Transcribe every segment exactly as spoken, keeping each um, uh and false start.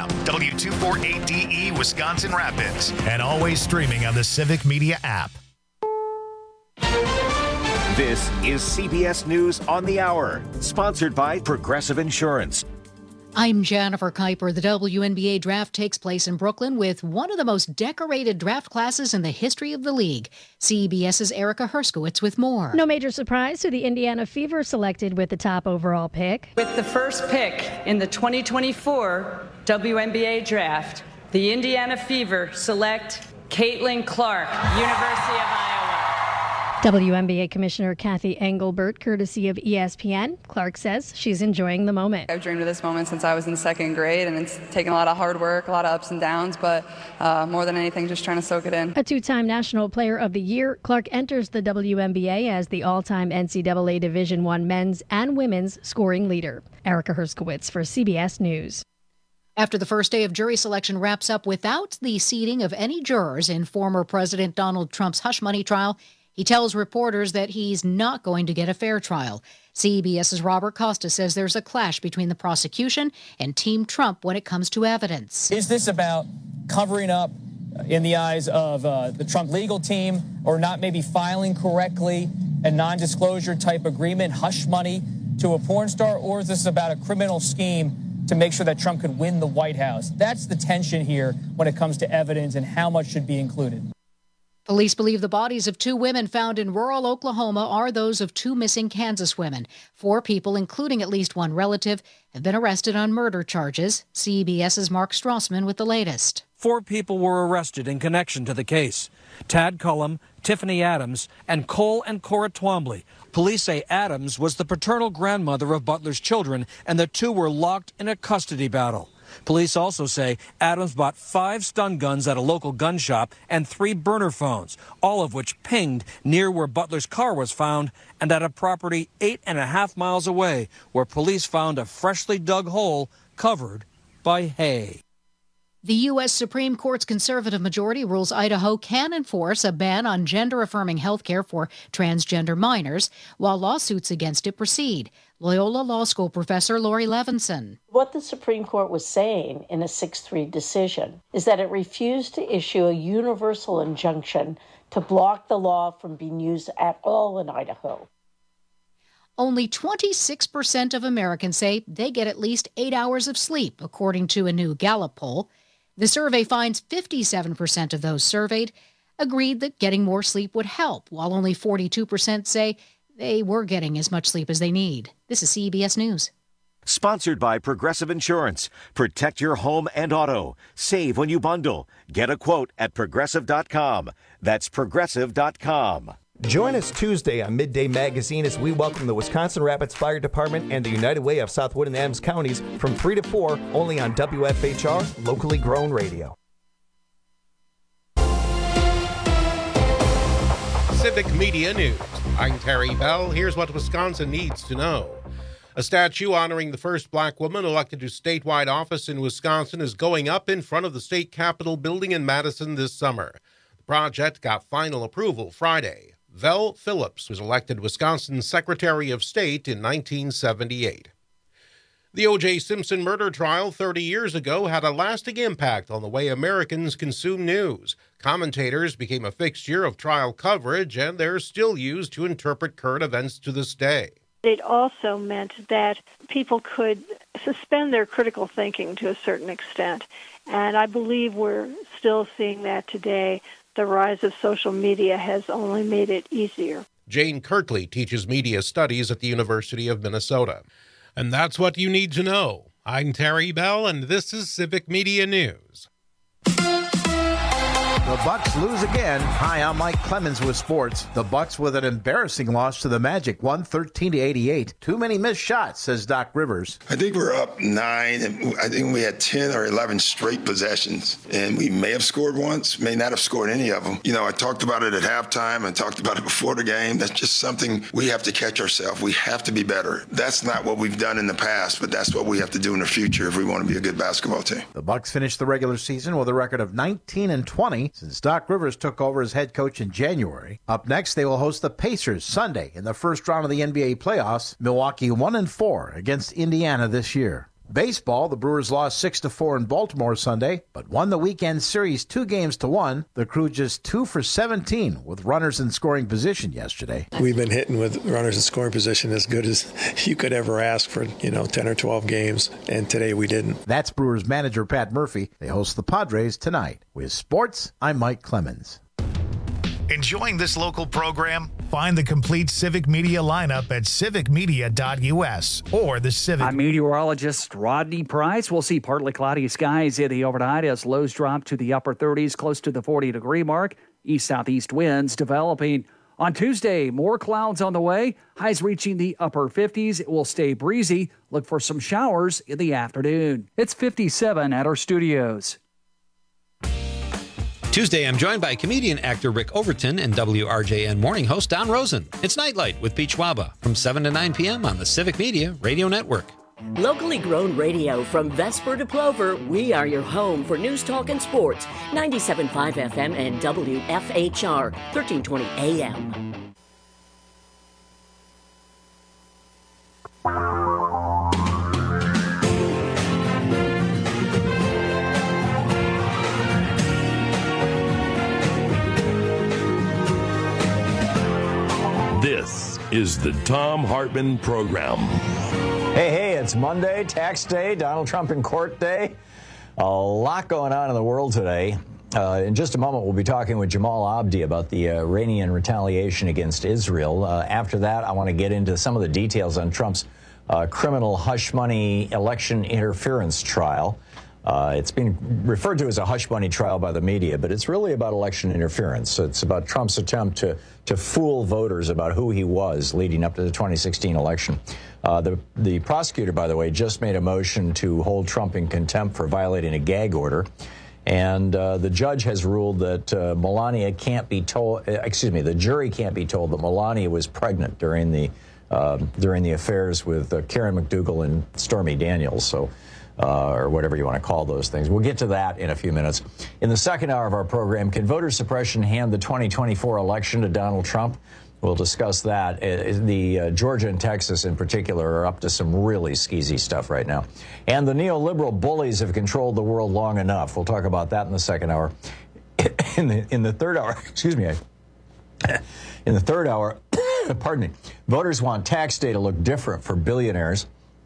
app, W two forty-eight D E Wisconsin Rapids, and always streaming on the Civic Media app. This is C B S News on the Hour, sponsored by Progressive Insurance. I'm Jennifer Kuiper. The W N B A draft takes place in Brooklyn with one of the most decorated draft classes in the history of the league. CBS's Erica Herskowitz with more. No major surprise to the Indiana Fever selected with the top overall pick. With the first pick in the twenty twenty-four W N B A draft, the Indiana Fever select Caitlin Clark, University of Iowa. W N B A Commissioner Kathy Engelbert, courtesy of E S P N. Clark says she's enjoying the moment. I've dreamed of this moment since I was in second grade, and it's taken a lot of hard work, a lot of ups and downs, but uh, more than anything, just trying to soak it in. A two-time National Player of the Year, Clark enters the W N B A as the all-time N C double A Division I men's and women's scoring leader. Erica Herskowitz for C B S News. After the first day of jury selection wraps up without the seating of any jurors in former President Donald Trump's hush money trial, he tells reporters that he's not going to get a fair trial. CBS's Robert Costa says there's a clash between the prosecution and Team Trump when it comes to evidence. Is this about covering up in the eyes of uh, the Trump legal team, or not maybe filing correctly a non-disclosure type agreement, hush money to a porn star, or is this about a criminal scheme to make sure that Trump could win the White House? That's the tension here when it comes to evidence and how much should be included. Police believe the bodies of two women found in rural Oklahoma are those of two missing Kansas women. Four people, including at least one relative, have been arrested on murder charges. CBS's Mark Strassman with the latest. Four people were arrested in connection to the case. Tad Cullum, Tiffany Adams, and Cole and Cora Twombly. Police say Adams was the paternal grandmother of Butler's children, and the two were locked in a custody battle. Police also say Adams bought five stun guns at a local gun shop and three burner phones, all of which pinged near where Butler's car was found and at a property eight and a half miles away, where police found a freshly dug hole covered by hay. The U S Supreme Court's conservative majority rules Idaho can enforce a ban on gender-affirming health care for transgender minors, while lawsuits against it proceed. Loyola Law School professor Lori Levinson. What the Supreme Court was saying in a six three decision is that it refused to issue a universal injunction to block the law from being used at all in Idaho. Only twenty-six percent of Americans say they get at least eight hours of sleep, according to a new Gallup poll. The survey finds fifty-seven percent of those surveyed agreed that getting more sleep would help, while only forty-two percent say they were getting as much sleep as they need. This is C B S News. Sponsored by Progressive Insurance. Protect your home and auto. Save when you bundle. Get a quote at progressive dot com. That's progressive dot com. Join us Tuesday on Midday Magazine as we welcome the Wisconsin Rapids Fire Department and the United Way of Southwood and Adams counties from three to four, only on W F H R, locally grown radio. Civic Media News. I'm Terry Bell. Here's what Wisconsin needs to know. A statue honoring the first black woman elected to statewide office in Wisconsin is going up in front of the state capitol building in Madison this summer. The project got final approval Friday. Vel Phillips was elected Wisconsin's Secretary of State in nineteen seventy-eight. The O J Simpson murder trial thirty years ago had a lasting impact on the way Americans consume news. Commentators became a fixture of trial coverage, and they're still used to interpret current events to this day. It also meant that people could suspend their critical thinking to a certain extent, and I believe we're still seeing that today. The rise of social media has only made it easier. Jane Kirkley teaches media studies at the University of Minnesota. And that's what you need to know. I'm Terry Bell, and this is Civic Media News. The Bucks lose again. Hi, I'm Mike Clemens with sports. The Bucks with an embarrassing loss to the Magic, one thirteen to eighty-eight. Too many missed shots, says Doc Rivers. I think we're up nine, and I think we had ten or eleven straight possessions, and we may have scored once, may not have scored any of them. You know, I talked about it at halftime. I talked about it before the game. That's just something we have to catch ourselves. We have to be better. That's not what we've done in the past, but that's what we have to do in the future if we want to be a good basketball team. The Bucks finished the regular season with a record of nineteen and twenty since Doc Rivers took over as head coach in January. Up next, they will host the Pacers Sunday in the first round of the N B A playoffs. Milwaukee one and four against Indiana this year. Baseball, the Brewers lost six to four in Baltimore Sunday, but won the weekend series two games to one. The Crew just two for seventeen with runners in scoring position yesterday. We've been hitting with runners in scoring position as good as you could ever ask for, you know, ten or twelve games, and today we didn't. That's Brewers manager Pat Murphy. They host the Padres tonight. With sports, I'm Mike Clemens. Enjoying this local program? Find the complete Civic Media lineup at civic media dot u s or the Civic. I'm meteorologist Rodney Price. We'll see partly cloudy skies in the overnight as lows drop to the upper thirties, close to the forty-degree mark. East-southeast winds developing. On Tuesday, more clouds on the way. Highs reaching the upper fifties. It will stay breezy. Look for some showers in the afternoon. It's fifty-seven at our studios. Tuesday, I'm joined by comedian actor Rick Overton and W R J N morning host Don Rosen. It's Nightlight with Pete Schwaba from seven to nine p.m. on the Civic Media Radio Network. Locally grown radio from Vesper to Plover, we are your home for news, talk, and sports. ninety-seven point five F M and W F H R, thirteen twenty A M. This is the Thom Hartmann Program. Hey, hey, it's Monday, tax day, Donald Trump in court day. A lot going on in the world today. Uh, in just a moment, we'll be talking with Jamal Abdi about the uh, Iranian retaliation against Israel. Uh, after that, I want to get into some of the details on Trump's uh, criminal hush money election interference trial. Uh, it's been referred to as a hush money trial by the media, but it's really about election interference. It's about Trump's attempt to, to fool voters about who he was leading up to the twenty sixteen election. Uh, the, the prosecutor, by the way, just made a motion to hold Trump in contempt for violating a gag order. And uh, the judge has ruled that uh, Melania can't be told, uh, excuse me, the jury can't be told that Melania was pregnant during the, uh, during the affairs with uh, Karen McDougal and Stormy Daniels. So. Uh, or whatever you want to call those things. We'll get to that in a few minutes. In the second hour of our program, can voter suppression hand the twenty twenty-four election to Donald Trump? We'll discuss that. Uh, the uh, Georgia and Texas in particular are up to some really skeezy stuff right now. And the neoliberal bullies have controlled the world long enough. We'll talk about that in the second hour. In the, in the third hour, excuse me, I, in the third hour, pardon me, voters want tax day to look different for billionaires.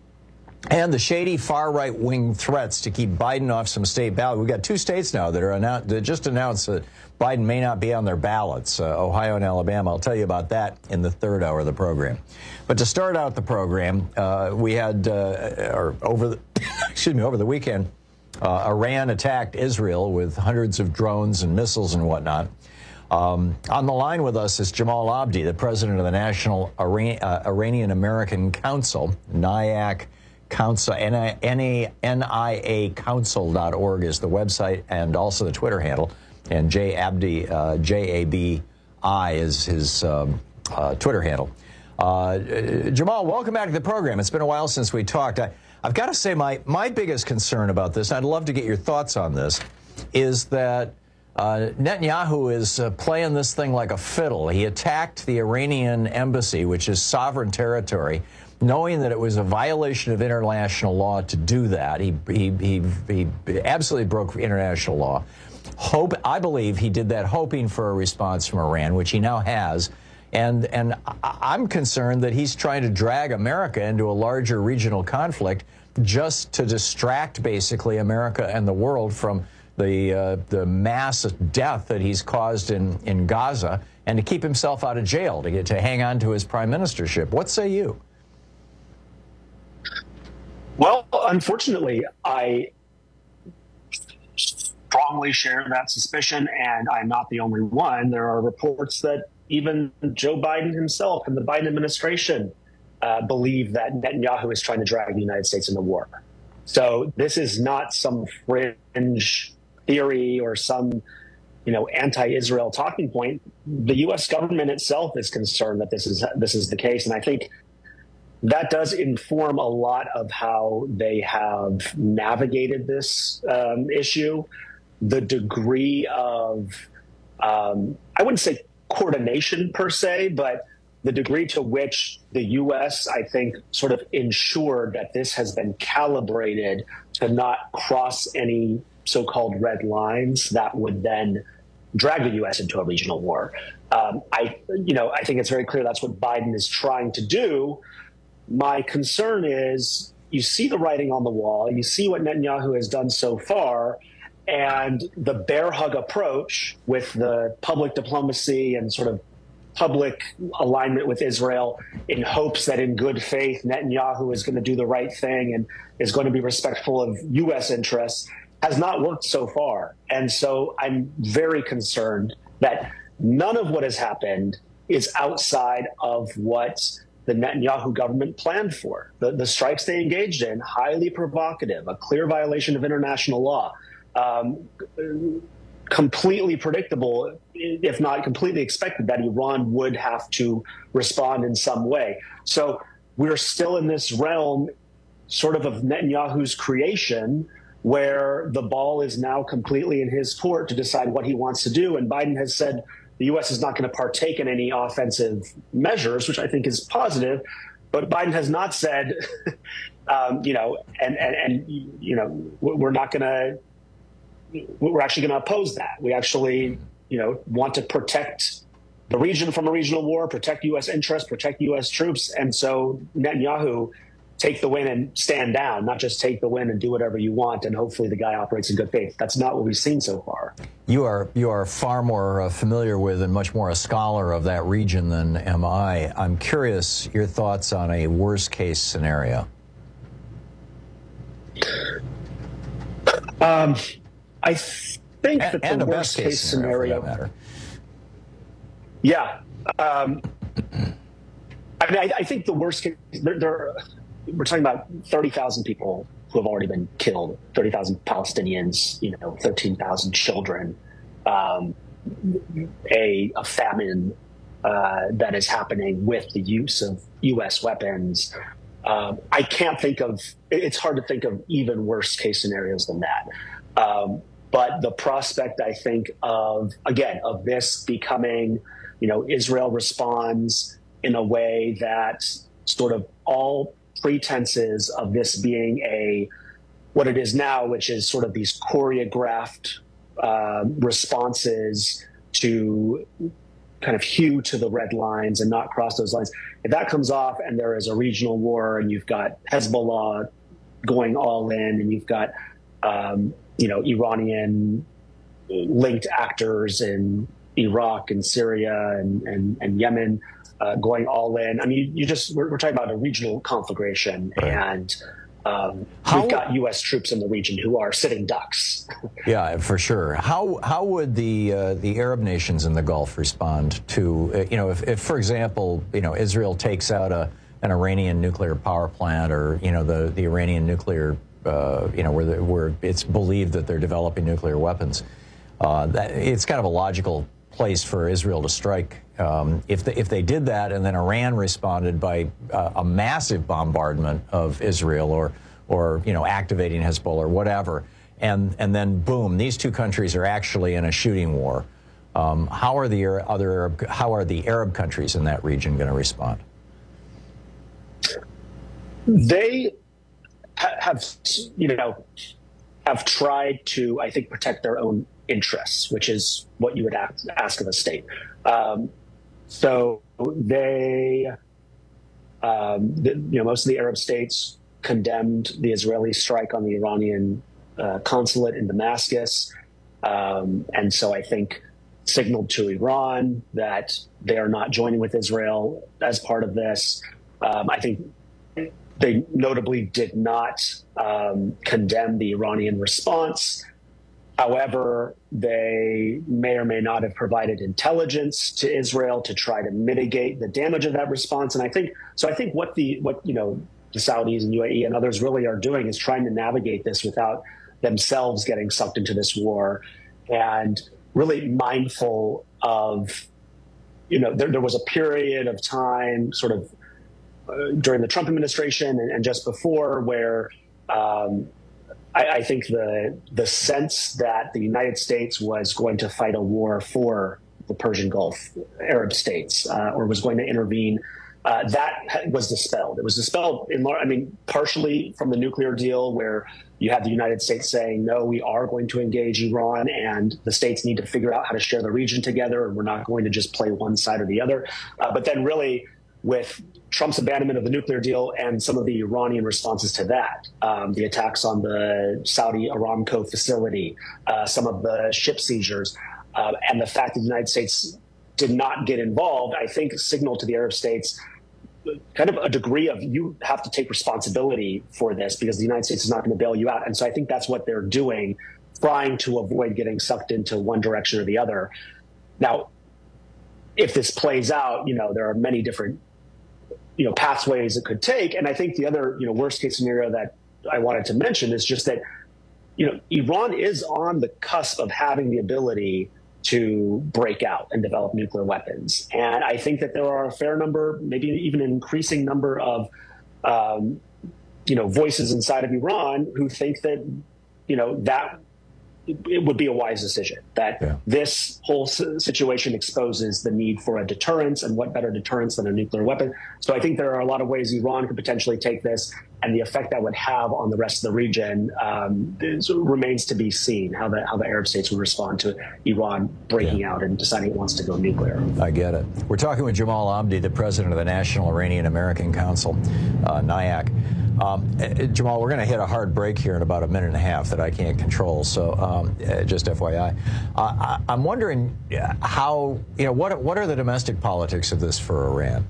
And the shady far-right wing threats to keep Biden off some state ballot. We've got two states now that are announced, that just announced that Biden may not be on their ballots, uh, Ohio and Alabama. I'll tell you about that in the third hour of the program. But to start out the program, uh, we had, uh, or over the, excuse me, over the weekend, uh, Iran attacked Israel with hundreds of drones and missiles and whatnot. Um, on the line with us is Jamal Abdi, the president of the National Iran, uh, Iranian American Council, N I A C. Council, N I A council dot org is the website and also the Twitter handle. And J Abdi, uh, J A B I is his um, uh, Twitter handle. Uh, Jamal, welcome back to the program. It's been a while since we talked. I, I've got to say my, my biggest concern about this, and I'd love to get your thoughts on this, is that uh, Netanyahu is uh, playing this thing like a fiddle. He attacked the Iranian embassy, which is sovereign territory, knowing that it was a violation of international law to do that. He, he, he, he absolutely broke international law. Hope, I believe he did that hoping for a response from Iran, which he now has. And, and I'm concerned that he's trying to drag America into a larger regional conflict just to distract, basically, America and the world from the, uh, the mass death that he's caused in, in Gaza and to keep himself out of jail, to get to hang on to his prime ministership. What say you? Well, unfortunately, I strongly share that suspicion, and I'm not the only one. There are reports that even Joe Biden himself and the Biden administration uh, believe that Netanyahu is trying to drag the United States into war. So this is not some fringe theory or some, you know, anti-Israel talking point. The U S government itself is concerned that this is this is the case, and I think that does inform a lot of how they have navigated this um, issue. The degree of, um, I wouldn't say coordination per se, but the degree to which the U S, I think, sort of ensured that this has been calibrated to not cross any so-called red lines that would then drag the U S into a regional war. Um, I, you know, I think it's very clear that's what Biden is trying to do. My concern is you see the writing on the wall, you see what Netanyahu has done so far, and the bear hug approach with the public diplomacy and sort of public alignment with Israel in hopes that in good faith Netanyahu is going to do the right thing and is going to be respectful of U S interests has not worked so far. And so I'm very concerned that none of what has happened is outside of what the Netanyahu government planned for. The, the strikes they engaged in, highly provocative, a clear violation of international law, um, completely predictable, if not completely expected, that Iran would have to respond in some way. So we're still in this realm sort of of Netanyahu's creation, where the ball is now completely in his court to decide what he wants to do. And Biden has said the U S is not going to partake in any offensive measures, which I think is positive. But Biden has not said, um, you know, and, and, and, you know, we're not going to, we're actually going to oppose that. We actually, you know, want to protect the region from a regional war, protect U S interests, protect U S troops. And so Netanyahu, take the win and stand down, not just take the win and do whatever you want, and hopefully the guy operates in good faith. That's not what we've seen so far. You are you are far more uh, familiar with and much more a scholar of that region than am I. I'm curious your thoughts on a worst-case scenario. Um, I think and, that and the a worst-case best-case scenario, scenario, for that matter. Yeah. Um, I mean, I, I think the worst case, there, there, we're talking about thirty thousand people who have already been killed, thirty thousand Palestinians, you know, thirteen thousand children, um, a, a famine uh, that is happening with the use of U S weapons. Um, I can't think of, it's hard to think of even worse case scenarios than that. Um, but the prospect, I think, of, again, of this becoming, you know, Israel responds in a way that sort of all pretenses of this being a, what it is now, which is sort of these choreographed uh, responses to kind of hew to the red lines and not cross those lines. If that comes off and there is a regional war and you've got Hezbollah going all in and you've got, um, you know, Iranian linked actors in Iraq and Syria and, and, and Yemen, Uh, going all in. I mean, you, you just, we're, we're talking about a regional conflagration, and um, we've got U S troops in the region who are sitting ducks. Yeah, for sure. How how would the uh, the Arab nations in the Gulf respond to, uh, you know, if, if, for example, you know, Israel takes out a an Iranian nuclear power plant, or, you know, the, the Iranian nuclear, uh, you know, where, the, where it's believed that they're developing nuclear weapons. Uh, that, it's kind of a logical place for Israel to strike. Um, if, they, if they did that and then Iran responded by uh, a massive bombardment of Israel, or, or you know, activating Hezbollah or whatever, and, and then boom, these two countries are actually in a shooting war, um, how are the other Arab, how are the Arab countries in that region going to respond? They ha- have, you know, have tried to, I think, protect their own interests, which is what you would ask, ask of a state. Um, so they, um, the, you know, most of the Arab states condemned the Israeli strike on the Iranian uh, consulate in Damascus. Um, and so I think signaled to Iran that they are not joining with Israel as part of this. Um, I think they notably did not um, condemn the Iranian response. However, they may or may not have provided intelligence to Israel to try to mitigate the damage of that response. And I think so. I think what the what you know the Saudis and U A E and others really are doing is trying to navigate this without themselves getting sucked into this war, and really mindful of, you know, there, there was a period of time, sort of uh, during the Trump administration and, and just before, where um, I, I think the the sense that the United States was going to fight a war for the Persian Gulf Arab states uh, or was going to intervene. Uh, that was dispelled. It was dispelled, in, I mean, partially from the nuclear deal where you had the United States saying, no, we are going to engage Iran and the states need to figure out how to share the region together and we're not going to just play one side or the other. Uh, but then really with Trump's abandonment of the nuclear deal and some of the Iranian responses to that, um, the attacks on the Saudi Aramco facility, uh, some of the ship seizures, uh, and the fact that the United States did not get involved, I think signaled to the Arab states kind of a degree of you have to take responsibility for this because the United States is not going to bail you out. And so I think that's what they're doing, trying to avoid getting sucked into one direction or the other. Now, if this plays out, you know, there are many different, you know, pathways it could take. And I think the other, you know, worst case scenario that I wanted to mention is just that, you know, Iran is on the cusp of having the ability to break out and develop nuclear weapons. And I think that there are a fair number, maybe even an increasing number of, um, you know, voices inside of Iran who think that, you know, that it would be a wise decision, that yeah. this whole situation exposes the need for a deterrence, and what better deterrence than a nuclear weapon. So I think there are a lot of ways Iran could potentially take this, and the effect that would have on the rest of the region um, is, remains to be seen, how the, how the Arab states would respond to Iran breaking yeah. out and deciding it wants to go nuclear. I get it. We're talking with Jamal Abdi, the president of the National Iranian American Council, uh, NIAC. Um, Jamal, we're going to hit a hard break here in about a minute and a half that I can't control. So um, just F Y I. Uh, I, I'm wondering how, you know, what what are the domestic politics of this for Iran?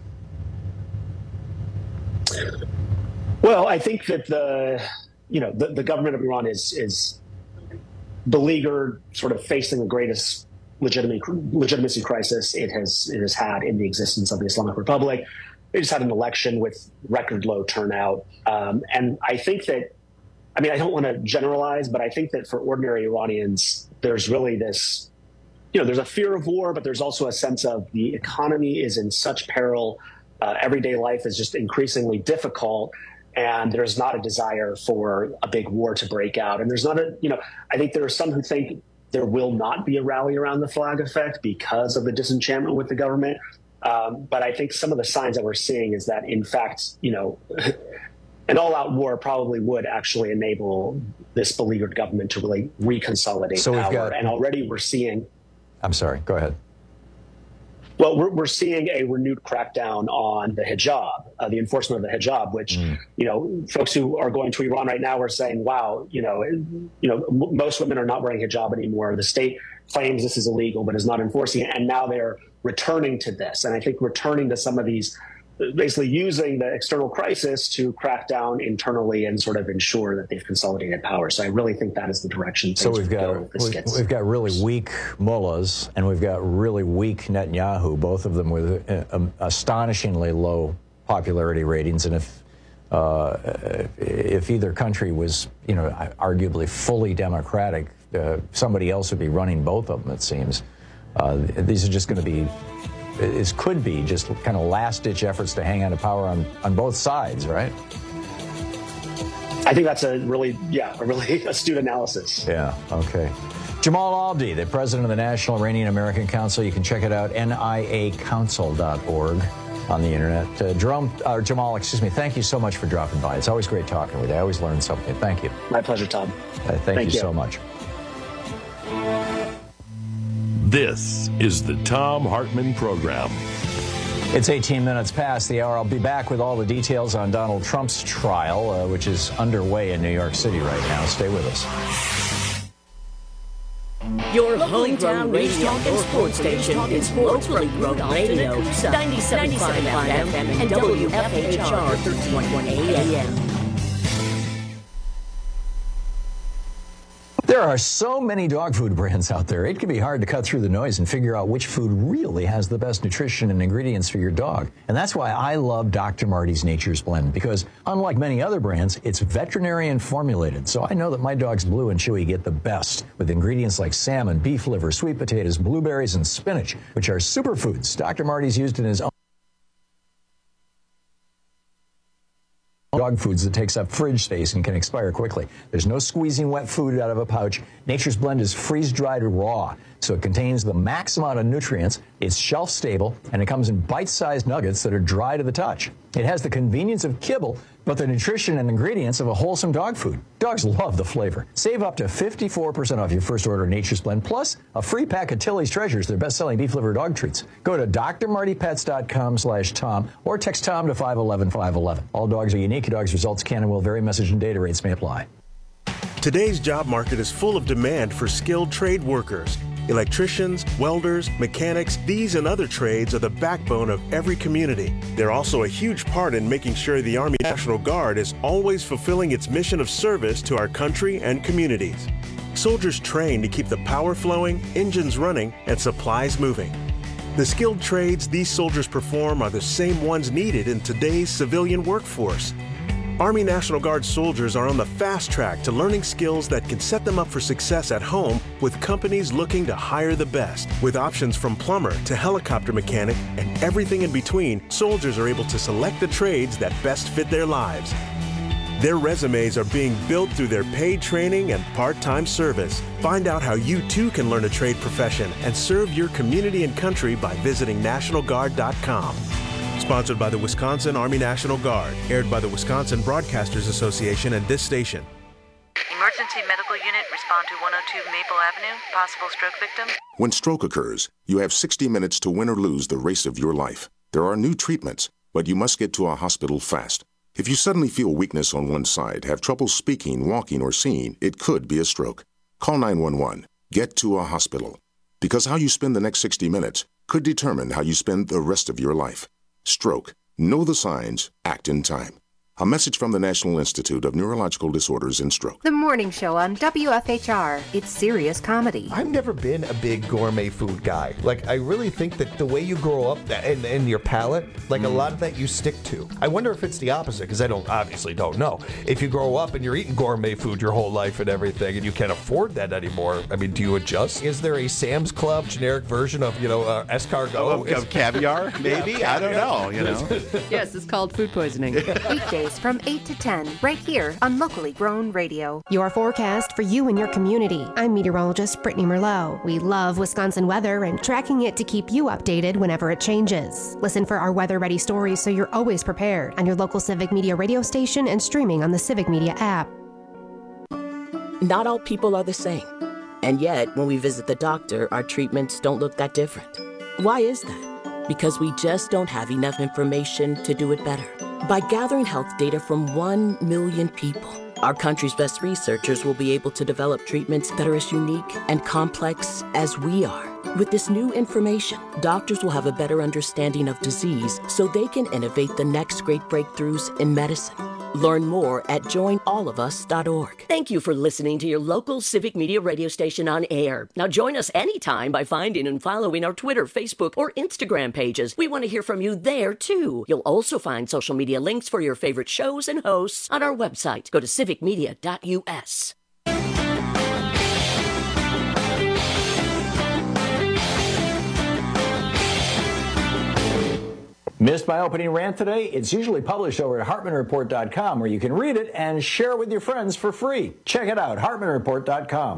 Well, I think that the, you know, the, the government of Iran is is beleaguered, sort of facing the greatest legitimacy legitimacy crisis it has it has had in the existence of the Islamic Republic. They just had an election with record low turnout. Um, and I think that, I mean, I don't want to generalize, but I think that for ordinary Iranians, there's really this, you know, there's a fear of war, but there's also a sense of the economy is in such peril. Uh, everyday life is just increasingly difficult. And there's not a desire for a big war to break out. And there's not a, you know, I think there are some who think there will not be a rally around the flag effect because of the disenchantment with the government. Um, but I think some of the signs that we're seeing is that, in fact, you know, an all-out war probably would actually enable this beleaguered government to really reconsolidate so power. We've got, and already we're seeing... I'm sorry, go ahead. Well, we're, we're seeing a renewed crackdown on the hijab, uh, the enforcement of the hijab, which, mm. you know, folks who are going to Iran right now are saying, wow, you know, you know, m- most women are not wearing hijab anymore. The state claims this is illegal, but is not enforcing it. And now they're returning to this. And I think returning to some of these, basically using the external crisis to crack down internally and sort of ensure that they've consolidated power. So I really think that is the direction. So we've got we, we've got really weak mullahs and we've got really weak Netanyahu, both of them with uh, astonishingly low popularity ratings. And if uh, if either country was, you know, arguably fully democratic, uh, somebody else would be running both of them, it seems. Uh, these are just going to be, this could be just kind of last-ditch efforts to hang on to power on, on both sides, right? I think that's a really, yeah, a really astute analysis. Yeah, okay. Jamal Abdi, the president of the National Iranian American Council. You can check it out, N I A council dot org on the internet. Uh, Jerome, uh, Jamal, excuse me, thank you so much for dropping by. It's always great talking with you. I always learn something. Thank you. My pleasure, Tom. Uh, thank, thank you, you so much. This is the Thom Hartmann Program. It's eighteen minutes past the hour. I'll be back with all the details on Donald Trump's trial, uh, which is underway in New York City right now. Stay with us. Your hometown news talk and sports station is locally grown radio, ninety-seven point five F M and W F H R thirteen twenty A M. There are so many dog food brands out there, it can be hard to cut through the noise and figure out which food really has the best nutrition and ingredients for your dog. And that's why I love Doctor Marty's Nature's Blend, because unlike many other brands, it's veterinarian formulated. So I know that my dogs Blue and Chewy get the best with ingredients like salmon, beef liver, sweet potatoes, blueberries, and spinach, which are superfoods Doctor Marty's used in his own dog foods that takes up fridge space and can expire quickly. There's no squeezing wet food out of a pouch. Nature's Blend is freeze-dried raw, So it contains the max amount of nutrients, it's shelf-stable, and it comes in bite-sized nuggets that are dry to the touch. It has the convenience of kibble, but the nutrition and ingredients of a wholesome dog food. Dogs love the flavor. Save up to fifty-four percent off your first order of Nature's Blend, plus a free pack of Tilly's Treasures, their best-selling beef liver dog treats. Go to d r marty pets dot com slash Tom or text Tom to five one one five one one. All dogs are unique. Your dog's results can and will vary. Message and data rates may apply. Today's job market is full of demand for skilled trade workers. Electricians, welders, mechanics, these and other trades are the backbone of every community. They're also a huge part in making sure the Army National Guard is always fulfilling its mission of service to our country and communities. Soldiers train to keep the power flowing, engines running, and supplies moving. The skilled trades these soldiers perform are the same ones needed in today's civilian workforce. Army National Guard soldiers are on the fast track to learning skills that can set them up for success at home with companies looking to hire the best. With options from plumber to helicopter mechanic and everything in between, soldiers are able to select the trades that best fit their lives. Their resumes are being built through their paid training and part-time service. Find out how you too can learn a trade profession and serve your community and country by visiting national guard dot com. Sponsored by the Wisconsin Army National Guard. Aired by the Wisconsin Broadcasters Association and this station. Emergency medical unit, respond to one oh two Maple Avenue. Possible stroke victim. When stroke occurs, you have sixty minutes to win or lose the race of your life. There are new treatments, but you must get to a hospital fast. If you suddenly feel weakness on one side, have trouble speaking, walking, or seeing, it could be a stroke. Call nine one one. Get to a hospital. Because how you spend the next sixty minutes could determine how you spend the rest of your life. Stroke. Know the signs. Act in time. A message from the National Institute of Neurological Disorders and Stroke. The morning show on W F H R. It's serious comedy. I've never been a big gourmet food guy. Like, I really think that the way you grow up and, and your palate, like mm. a lot of that you stick to. I wonder if it's the opposite, because I don't obviously don't know. If you grow up and you're eating gourmet food your whole life and everything, and you can't afford that anymore, I mean, do you adjust? Is there a Sam's Club generic version of, you know, uh, escargot? Oh, of, of caviar, maybe? Yeah, I don't know, you know. Yes, it's called food poisoning. Weekdays from eight to ten, right here on Locally Grown Radio. Your forecast for you and your community. I'm meteorologist Brittany Merlot. We love Wisconsin weather and tracking it to keep you updated whenever it changes. Listen for our weather-ready stories so you're always prepared on your local Civic Media radio station and streaming on the Civic Media app. Not all people are the same. And yet, when we visit the doctor, our treatments don't look that different. Why is that? Because we just don't have enough information to do it better. By gathering health data from one million people, our country's best researchers will be able to develop treatments that are as unique and complex as we are. With this new information, doctors will have a better understanding of disease so they can innovate the next great breakthroughs in medicine. Learn more at join all of us dot org. Thank you for listening to your local Civic Media radio station on air. Now join us anytime by finding and following our Twitter, Facebook, or Instagram pages. We want to hear from you there, too. You'll also find social media links for your favorite shows and hosts on our website. Go to civic media dot U S. Missed my opening rant today? It's usually published over at hartman report dot com, where you can read it and share it with your friends for free. Check it out, hartman report dot com.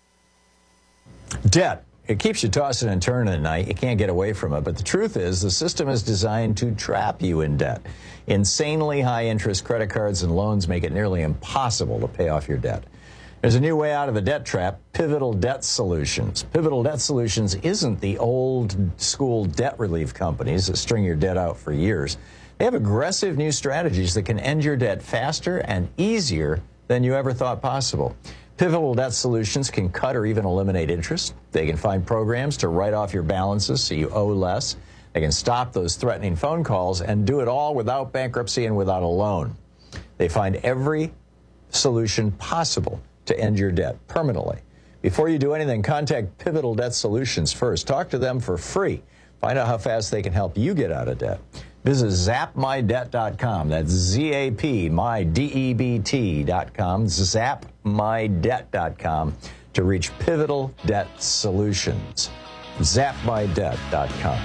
Debt. It keeps you tossing and turning at night. You can't get away from it. But the truth is, the system is designed to trap you in debt. Insanely high interest credit cards and loans make it nearly impossible to pay off your debt. There's a new way out of the debt trap, Pivotal Debt Solutions. Pivotal Debt Solutions isn't the old school debt relief companies that string your debt out for years. They have aggressive new strategies that can end your debt faster and easier than you ever thought possible. Pivotal Debt Solutions can cut or even eliminate interest. They can find programs to write off your balances so you owe less. They can stop those threatening phone calls and do it all without bankruptcy and without a loan. They find every solution possible to end your debt permanently. Before you do anything, contact Pivotal Debt Solutions first. Talk to them for free. Find out how fast they can help you get out of debt. Visit zap my debt dot com. That's Z A P, my D E B T dot com, zap my debt dot com to reach Pivotal Debt Solutions. zap my debt dot com.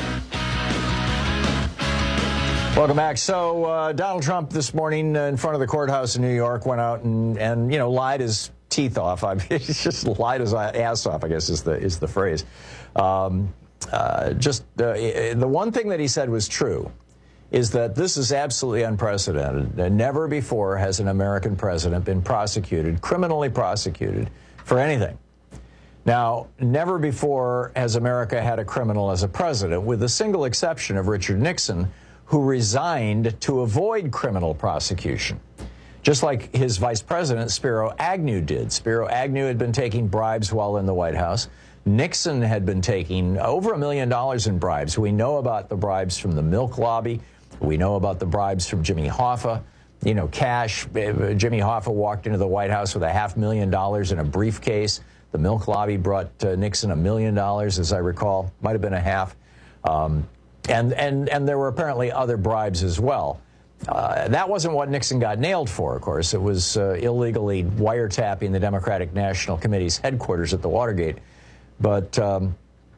Welcome back. So uh, Donald Trump this morning uh, in front of the courthouse in New York went out and, and, you know, lied as teeth off. I mean, he's just lied his ass off, I guess is the, is the phrase. Um, uh, just uh, the one thing that he said was true is that this is absolutely unprecedented. And never before has an American president been prosecuted, criminally prosecuted, for anything. Now, never before has America had a criminal as a president, with the single exception of Richard Nixon, who resigned to avoid criminal prosecution, just like his vice president, Spiro Agnew, did. Spiro Agnew had been taking bribes while in the White House. Nixon had been taking over a million dollars in bribes. We know about the bribes from the milk lobby. We know about the bribes from Jimmy Hoffa. You know, cash. Jimmy Hoffa walked into the White House with a half million dollars in a briefcase. The milk lobby brought uh, Nixon a million dollars, as I recall. Might have been a half. Um, and, and, and there were apparently other bribes as well. Uh, that wasn't what Nixon got nailed for, of course. It was uh, illegally wiretapping the Democratic National Committee's headquarters at the Watergate. But um,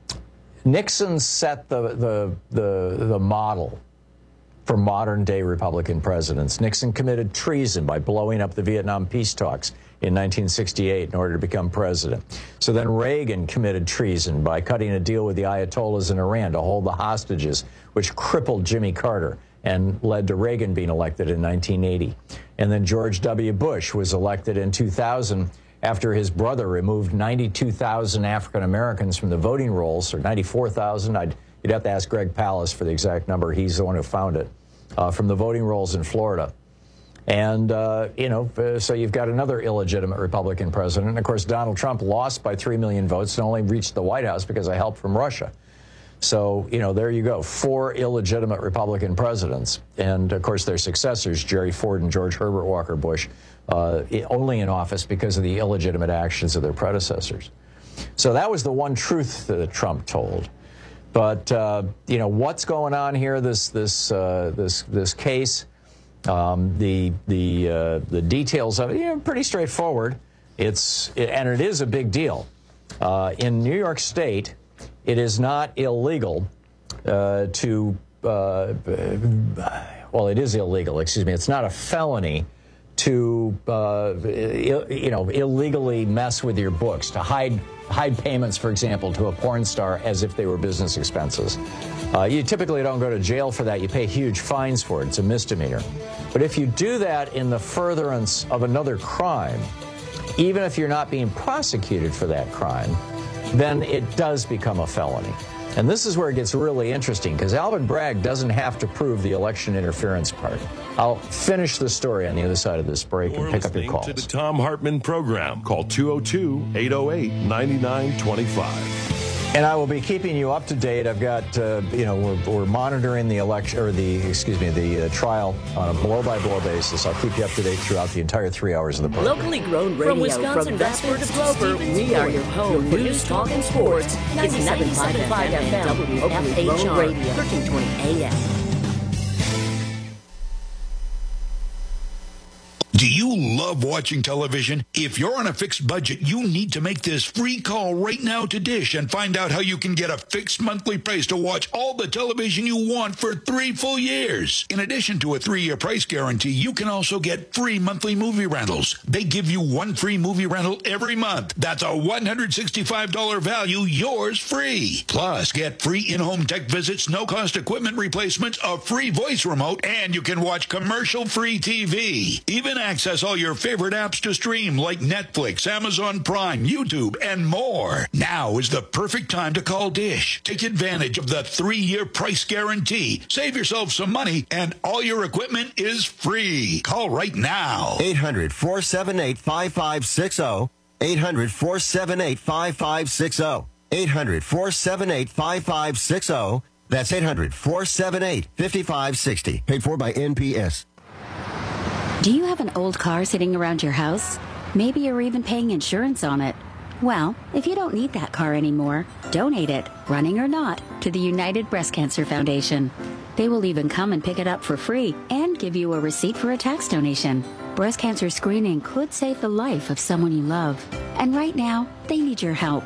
Nixon set the, the, the, the model for modern-day Republican presidents. Nixon committed treason by blowing up the Vietnam peace talks in nineteen sixty-eight in order to become president. So then Reagan committed treason by cutting a deal with the Ayatollahs in Iran to hold the hostages, which crippled Jimmy Carter and led to Reagan being elected in nineteen eighty. And then George W. Bush was elected in two thousand after his brother removed ninety-two thousand African Americans from the voting rolls, or ninety-four thousand. I'd, you'd have to ask Greg Palast for the exact number. He's the one who found it, uh, from the voting rolls in Florida. And, uh, you know, so you've got another illegitimate Republican president. And, of course, Donald Trump lost by three million votes and only reached the White House because of help from Russia. So, you know, there you go. Four illegitimate Republican presidents. And, of course, their successors, Jerry Ford and George Herbert Walker Bush, uh, only in office because of the illegitimate actions of their predecessors. So that was the one truth that Trump told. But, uh, you know, what's going on here, this, this, uh, this, this case, um, the, the, uh, the details of it, you know, pretty straightforward. It's, it, and it is a big deal. Uh, in New York State, it is not illegal uh, to, uh, well, it is illegal, excuse me. It's not a felony to, uh, you know, illegally mess with your books, to hide hide payments, for example, to a porn star as if they were business expenses. Uh, you typically don't go to jail for that. You pay huge fines for it. It's a misdemeanor. But if you do that in the furtherance of another crime, even if you're not being prosecuted for that crime, then it does become a felony. And this is where it gets really interesting, because Alvin Bragg doesn't have to prove the election interference part. I'll finish the story on the other side of this break and pick up your calls. To the Thom Hartmann program. Call two oh two, eight oh eight, nine nine two five. And I will be keeping you up to date. I've got, uh, you know, we're, we're monitoring the election, or the, excuse me, the uh, trial on a blow-by-blow basis. I'll keep you up to date throughout the entire three hours of the program. Locally grown radio from Wisconsin Vesper to Grover, we are your home for news, talk, and sports. It's ninety-seven point five F M, W F H R, thirteen twenty A M. Do you love watching television? If you're on a fixed budget, you need to make this free call right now to Dish and find out how you can get a fixed monthly price to watch all the television you want for three full years. In addition to a three-year price guarantee, you can also get free monthly movie rentals. They give you one free movie rental every month. That's a one hundred sixty-five dollars value, yours free. Plus, get free in-home tech visits, no-cost equipment replacements, a free voice remote, and you can watch commercial-free T V. Even access all your favorite apps to stream like Netflix, Amazon Prime, YouTube, and more. Now is the perfect time to call Dish. Take advantage of the three-year price guarantee. Save yourself some money, and all your equipment is free. Call right now. eight hundred, four seven eight, five five six zero. eight hundred, four seven eight, five five six zero. eight hundred, four seven eight, five five six zero. That's eight hundred, four seven eight, five five six zero. Paid for by N P S. Do you have an old car sitting around your house? Maybe you're even paying insurance on it. Well, if you don't need that car anymore, donate it, running or not, to the United Breast Cancer Foundation. They will even come and pick it up for free and give you a receipt for a tax donation. Breast cancer screening could save the life of someone you love. And right now, they need your help.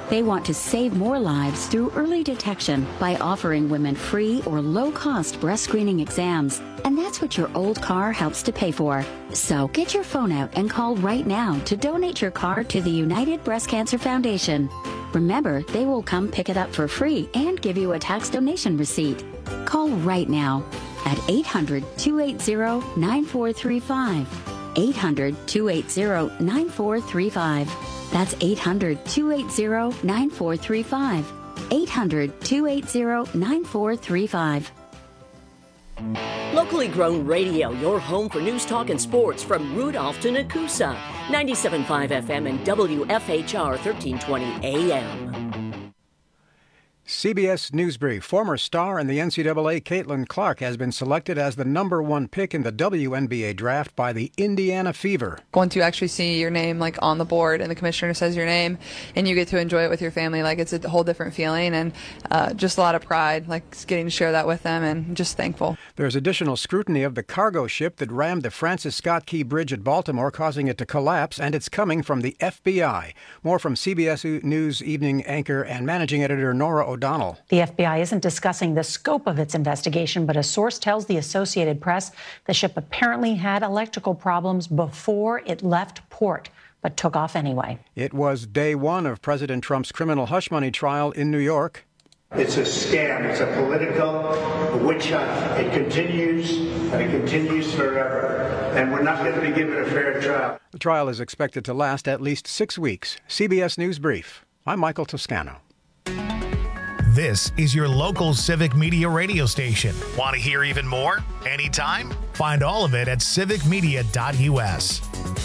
They want to save more lives through early detection by offering women free or low-cost breast screening exams. And that's what your old car helps to pay for. So get your phone out and call right now to donate your car to the United Breast Cancer Foundation. Remember, they will come pick it up for free and give you a tax donation receipt. Call right now at eight hundred, two eight zero, nine four three five. eight hundred, two eight zero, nine four three five. That's eight hundred, two eight zero, nine four three five. eight hundred, two eight zero, nine four three five. Locally grown radio, your home for news, talk, and sports from Rudolph to Nakusa. ninety-seven point five F M and W F H R thirteen twenty A M. C B S News Brief. Former star in the N C double A Caitlin Clark has been selected as the number one pick in the W N B A draft by the Indiana Fever. Once you actually see your name like on the board and the commissioner says your name and you get to enjoy it with your family, like it's a whole different feeling and uh, just a lot of pride, like getting to share that with them and just thankful. There's additional scrutiny of the cargo ship that rammed the Francis Scott Key Bridge at Baltimore, causing it to collapse, and it's coming from the F B I. More from C B S News evening anchor and managing editor Nora O'Donnell. The F B I isn't discussing the scope of its investigation, but a source tells the Associated Press the ship apparently had electrical problems before it left port, but took off anyway. It was day one of President Trump's criminal hush money trial in New York. It's a scam. It's a political witch hunt. It continues, and it continues forever. And we're not going to be given a fair trial. The trial is expected to last at least six weeks. C B S News Brief. I'm Michael Toscano. This is your local Civic Media radio station. Want to hear even more? Anytime? Find all of it at civic media dot U S.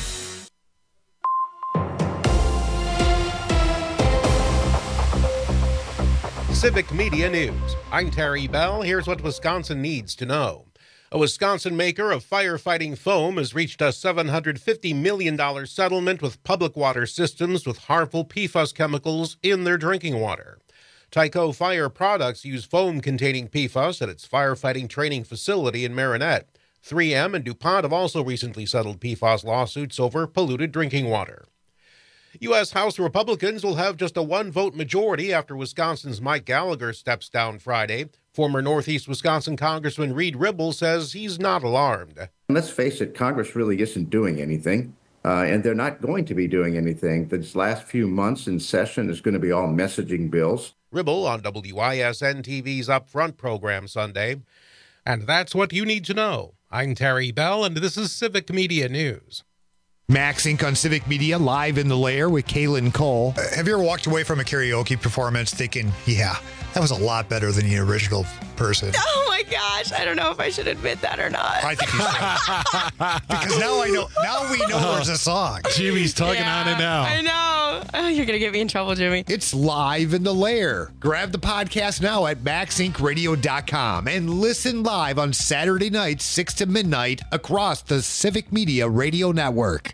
Civic Media News. I'm Terry Bell. Here's what Wisconsin needs to know. A Wisconsin maker of firefighting foam has reached a seven hundred fifty million dollars settlement with public water systems with harmful P FAS chemicals in their drinking water. Tyco Fire Products use foam containing P FAS at its firefighting training facility in Marinette. three M and DuPont have also recently settled P FAS lawsuits over polluted drinking water. U S. House Republicans will have just a one-vote majority after Wisconsin's Mike Gallagher steps down Friday. Former Northeast Wisconsin Congressman Reed Ribble says he's not alarmed. Let's face it, Congress really isn't doing anything. Uh, and they're not going to be doing anything. This last few months in session is going to be all messaging bills. Ribble on W I S N T V's Upfront program Sunday. And that's what you need to know. I'm Terry Bell, and this is Civic Media News. Max Incorporated on Civic Media, live in the lair with Kaylin Cole. Uh, have you ever walked away from a karaoke performance thinking, yeah, that was a lot better than the original person? Oh my gosh, I don't know if I should admit that or not. I think you should. Because now I know, now we know there's a song. Jimmy's talking yeah, on it now. I know. Oh, you're going to get me in trouble, Jimmy. It's live in the lair. Grab the podcast now at max inc radio dot com and listen live on Saturday nights, six to midnight, across the Civic Media Radio Network.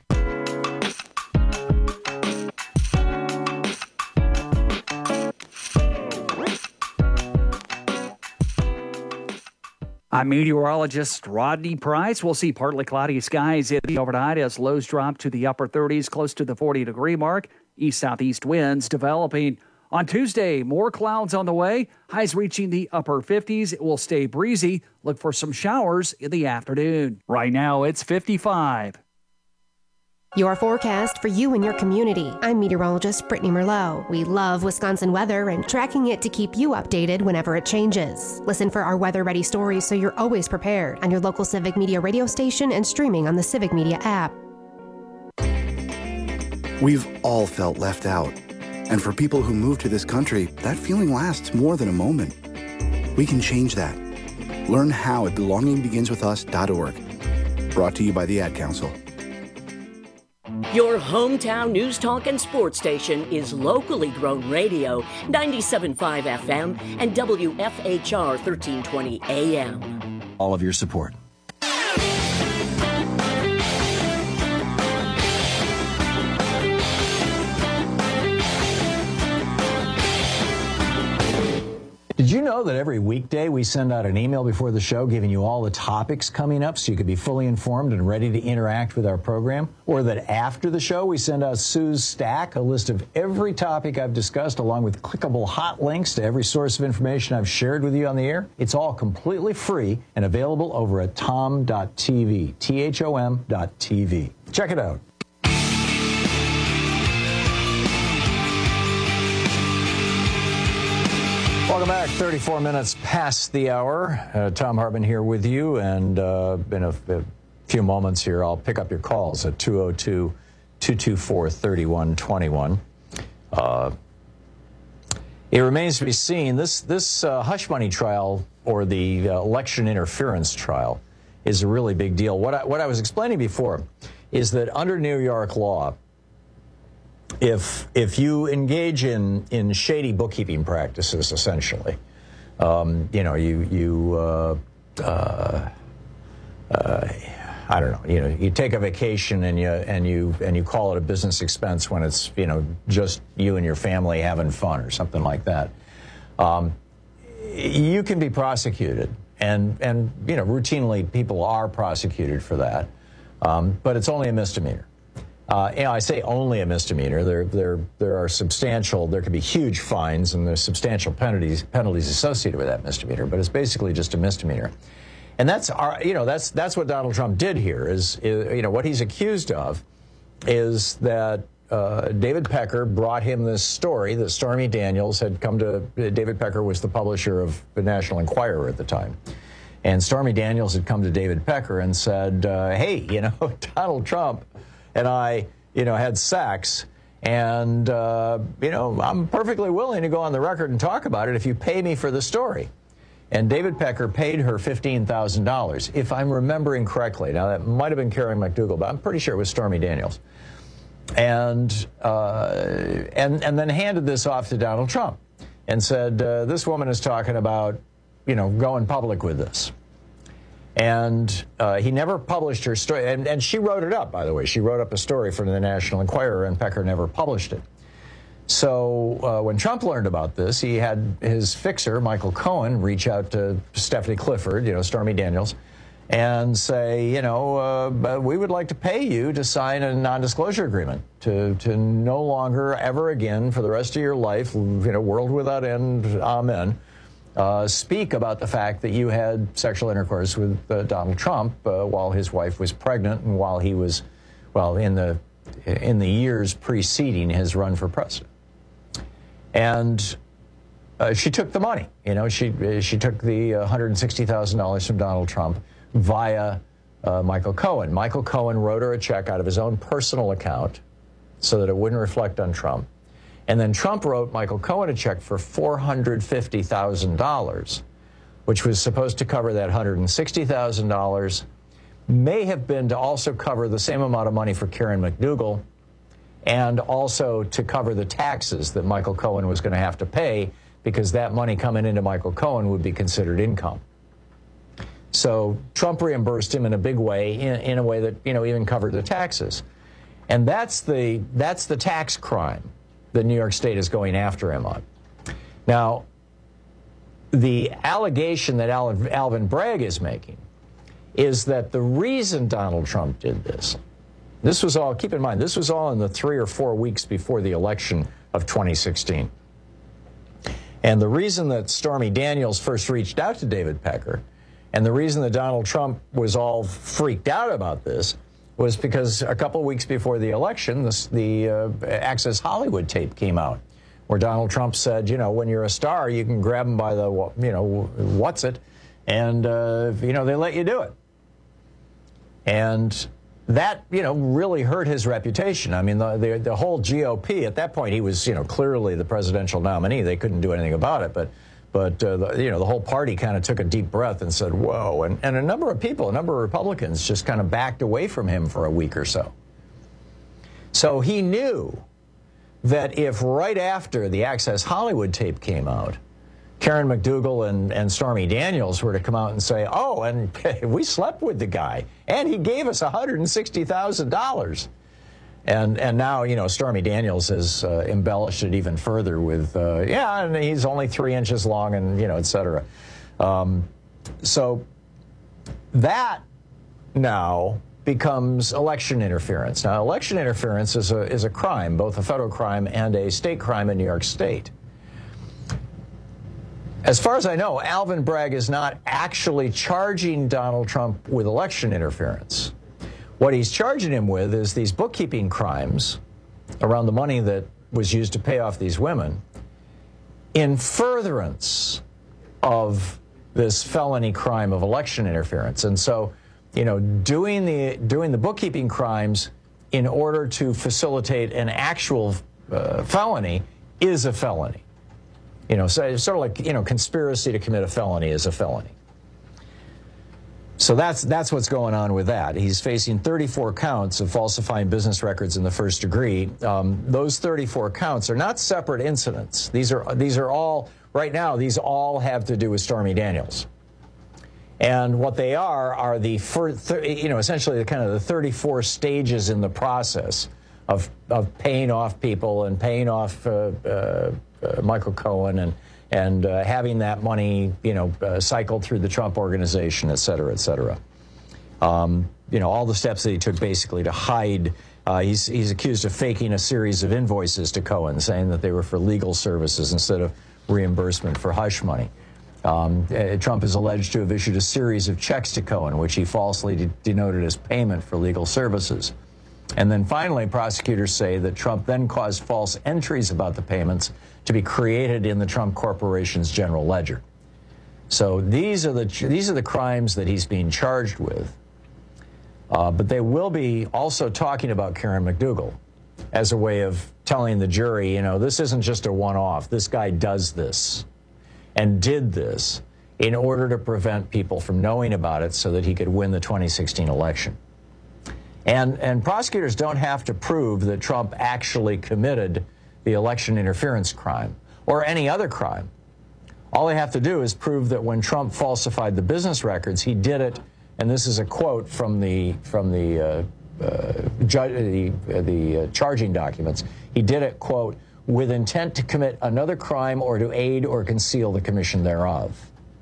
I'm meteorologist Rodney Price. We'll see partly cloudy skies in the overnight as lows drop to the upper thirties, close to the forty degree mark. East-southeast winds developing. On Tuesday, more clouds on the way. Highs reaching the upper fifties. It will stay breezy. Look for some showers in the afternoon. Right now, it's fifty-five. Your forecast for you and your community. I'm meteorologist Brittany Merlot. We love Wisconsin weather and tracking it to keep you updated whenever it changes. Listen for our weather-ready stories so you're always prepared on your local Civic Media radio station and streaming on the Civic Media app. We've all felt left out. And for people who move to this country, that feeling lasts more than a moment. We can change that. Learn how at belonging begins with us dot org. Brought to you by the Ad Council. Your hometown news, talk, and sports station is locally grown radio, ninety-seven point five F M and W F H R thirteen twenty A M. All of your support. Did you know know that every weekday we send out an email before the show giving you all the topics coming up so you could be fully informed and ready to interact with our program? Or that after the show we send out Sue's Stack, a list of every topic I've discussed along with clickable hot links to every source of information I've shared with you on the air? It's all completely free and available over at tom dot t v, T H O M dot T V. Check it out. Welcome back. thirty-four minutes past the hour. Uh, Tom Hartman here with you, and uh, in a, a few moments here, I'll pick up your calls at two oh two, two two four, three one two one. Uh, it remains to be seen. This this uh, hush money trial, or the uh, election interference trial, is a really big deal. What I, what I was explaining before is that under New York law, If if you engage in, in shady bookkeeping practices, essentially, um, you know, you you uh, uh, uh, I don't know, you know, you take a vacation and you and you and you call it a business expense when it's, you know, just you and your family having fun or something like that. Um, you can be prosecuted, and and you know, routinely people are prosecuted for that, um, but it's only a misdemeanor. Uh, you know, I say only a misdemeanor. There, there, there are substantial. There can be huge fines, and there's substantial penalties penalties associated with that misdemeanor. But it's basically just a misdemeanor, and that's our. You know, that's that's what Donald Trump did here. Is, is you know what he's accused of, is that uh, David Pecker brought him this story that Stormy Daniels had come to. David Pecker was the publisher of the National Enquirer at the time. And Stormy Daniels had come to David Pecker and said, uh, hey, you know, Donald Trump and I, you know, had sex, and, uh, you know, I'm perfectly willing to go on the record and talk about it if you pay me for the story. And David Pecker paid her fifteen thousand dollars, if I'm remembering correctly. Now, that might have been Karen McDougal, but I'm pretty sure it was Stormy Daniels. And, uh, and, and then handed this off to Donald Trump and said, uh, this woman is talking about, you know, going public with this. And uh, he never published her story. And, and she wrote it up, by the way. She wrote up a story for the National Enquirer, and Pecker never published it. So uh, when Trump learned about this, he had his fixer, Michael Cohen, reach out to Stephanie Clifford, you know, Stormy Daniels, and say, you know, uh, we would like to pay you to sign a non-disclosure agreement, to, to no longer ever again for the rest of your life, you know, world without end, amen, Uh, speak about the fact that you had sexual intercourse with uh, Donald Trump uh, while his wife was pregnant and while he was, well, in the in the years preceding his run for president. And uh, she took the money. You know, she she took the one hundred sixty thousand dollars from Donald Trump via uh, Michael Cohen. Michael Cohen wrote her a check out of his own personal account so that it wouldn't reflect on Trump. And then Trump wrote Michael Cohen a check for four hundred fifty thousand dollars, which was supposed to cover that one hundred sixty thousand dollars, may have been to also cover the same amount of money for Karen McDougal, and also to cover the taxes that Michael Cohen was going to have to pay, because that money coming into Michael Cohen would be considered income. So Trump reimbursed him in a big way, in, in a way that, you know, even covered the taxes. And that's the that's the tax crime that New York State is going after him on. Now, the allegation that Alvin, Alvin Bragg is making is that the reason Donald Trump did this, this was all, keep in mind, this was all in the three or four weeks before the election of twenty sixteen. And the reason that Stormy Daniels first reached out to David Pecker, and the reason that Donald Trump was all freaked out about this, was because a couple of weeks before the election, this, the uh, Access Hollywood tape came out, where Donald Trump said, you know, when you're a star, you can grab them by the, you know, what's it, and, uh, you know, they let you do it. And that, you know, really hurt his reputation. I mean, the, the, the whole G O P, at that point, he was, you know, clearly the presidential nominee. They couldn't do anything about it, but But, uh, the, you know, the whole party kind of took a deep breath and said, whoa. And, and a number of people, a number of Republicans just kind of backed away from him for a week or so. So he knew that if right after the Access Hollywood tape came out, Karen McDougal and, and Stormy Daniels were to come out and say, oh, and we slept with the guy, and he gave us one hundred sixty thousand dollars. And and now, you know, Stormy Daniels has uh, embellished it even further with, uh, yeah, and he's only three inches long and, you know, et cetera. Um, so that now becomes election interference. Now, election interference is a, is a crime, both a federal crime and a state crime in New York State. As far as I know, Alvin Bragg is not actually charging Donald Trump with election interference. What he's charging him with is these bookkeeping crimes around the money that was used to pay off these women in furtherance of this felony crime of election interference. And so, you know, doing the doing the bookkeeping crimes in order to facilitate an actual uh, felony is a felony. You know, so it's sort of like, you know, conspiracy to commit a felony is a felony. So that's that's what's going on with that. He's facing thirty-four counts of falsifying business records in the first degree. Um, those thirty-four counts are not separate incidents. These are these are all right now. These all have to do with Stormy Daniels, and what they are are the fir- th- you know essentially the kind of the thirty-four stages in the process of of paying off people and paying off uh, uh, uh, Michael Cohen and. and uh, having that money, you know, uh, cycled through the Trump organization, et cetera, et cetera. Um, you know, all the steps that he took basically to hide. Uh, he's, he's accused of faking a series of invoices to Cohen, saying that they were for legal services instead of reimbursement for hush money. Um, uh, Trump is alleged to have issued a series of checks to Cohen, which he falsely de- denoted as payment for legal services. And then finally, prosecutors say that Trump then caused false entries about the payments to be created in the Trump Corporation's general ledger. So these are the these are the crimes that he's being charged with. Uh, but they will be also talking about Karen McDougal as a way of telling the jury, you know, this isn't just a one-off. This guy does this and did this in order to prevent people from knowing about it so that he could win the twenty sixteen election. And, and prosecutors don't have to prove that Trump actually committed the election interference crime or any other crime. All they have to do is prove that when Trump falsified the business records, he did it, and this is a quote from the from the uh, uh, ju- the, uh, the uh, charging documents. He did it, quote, with intent to commit another crime or to aid or conceal the commission thereof.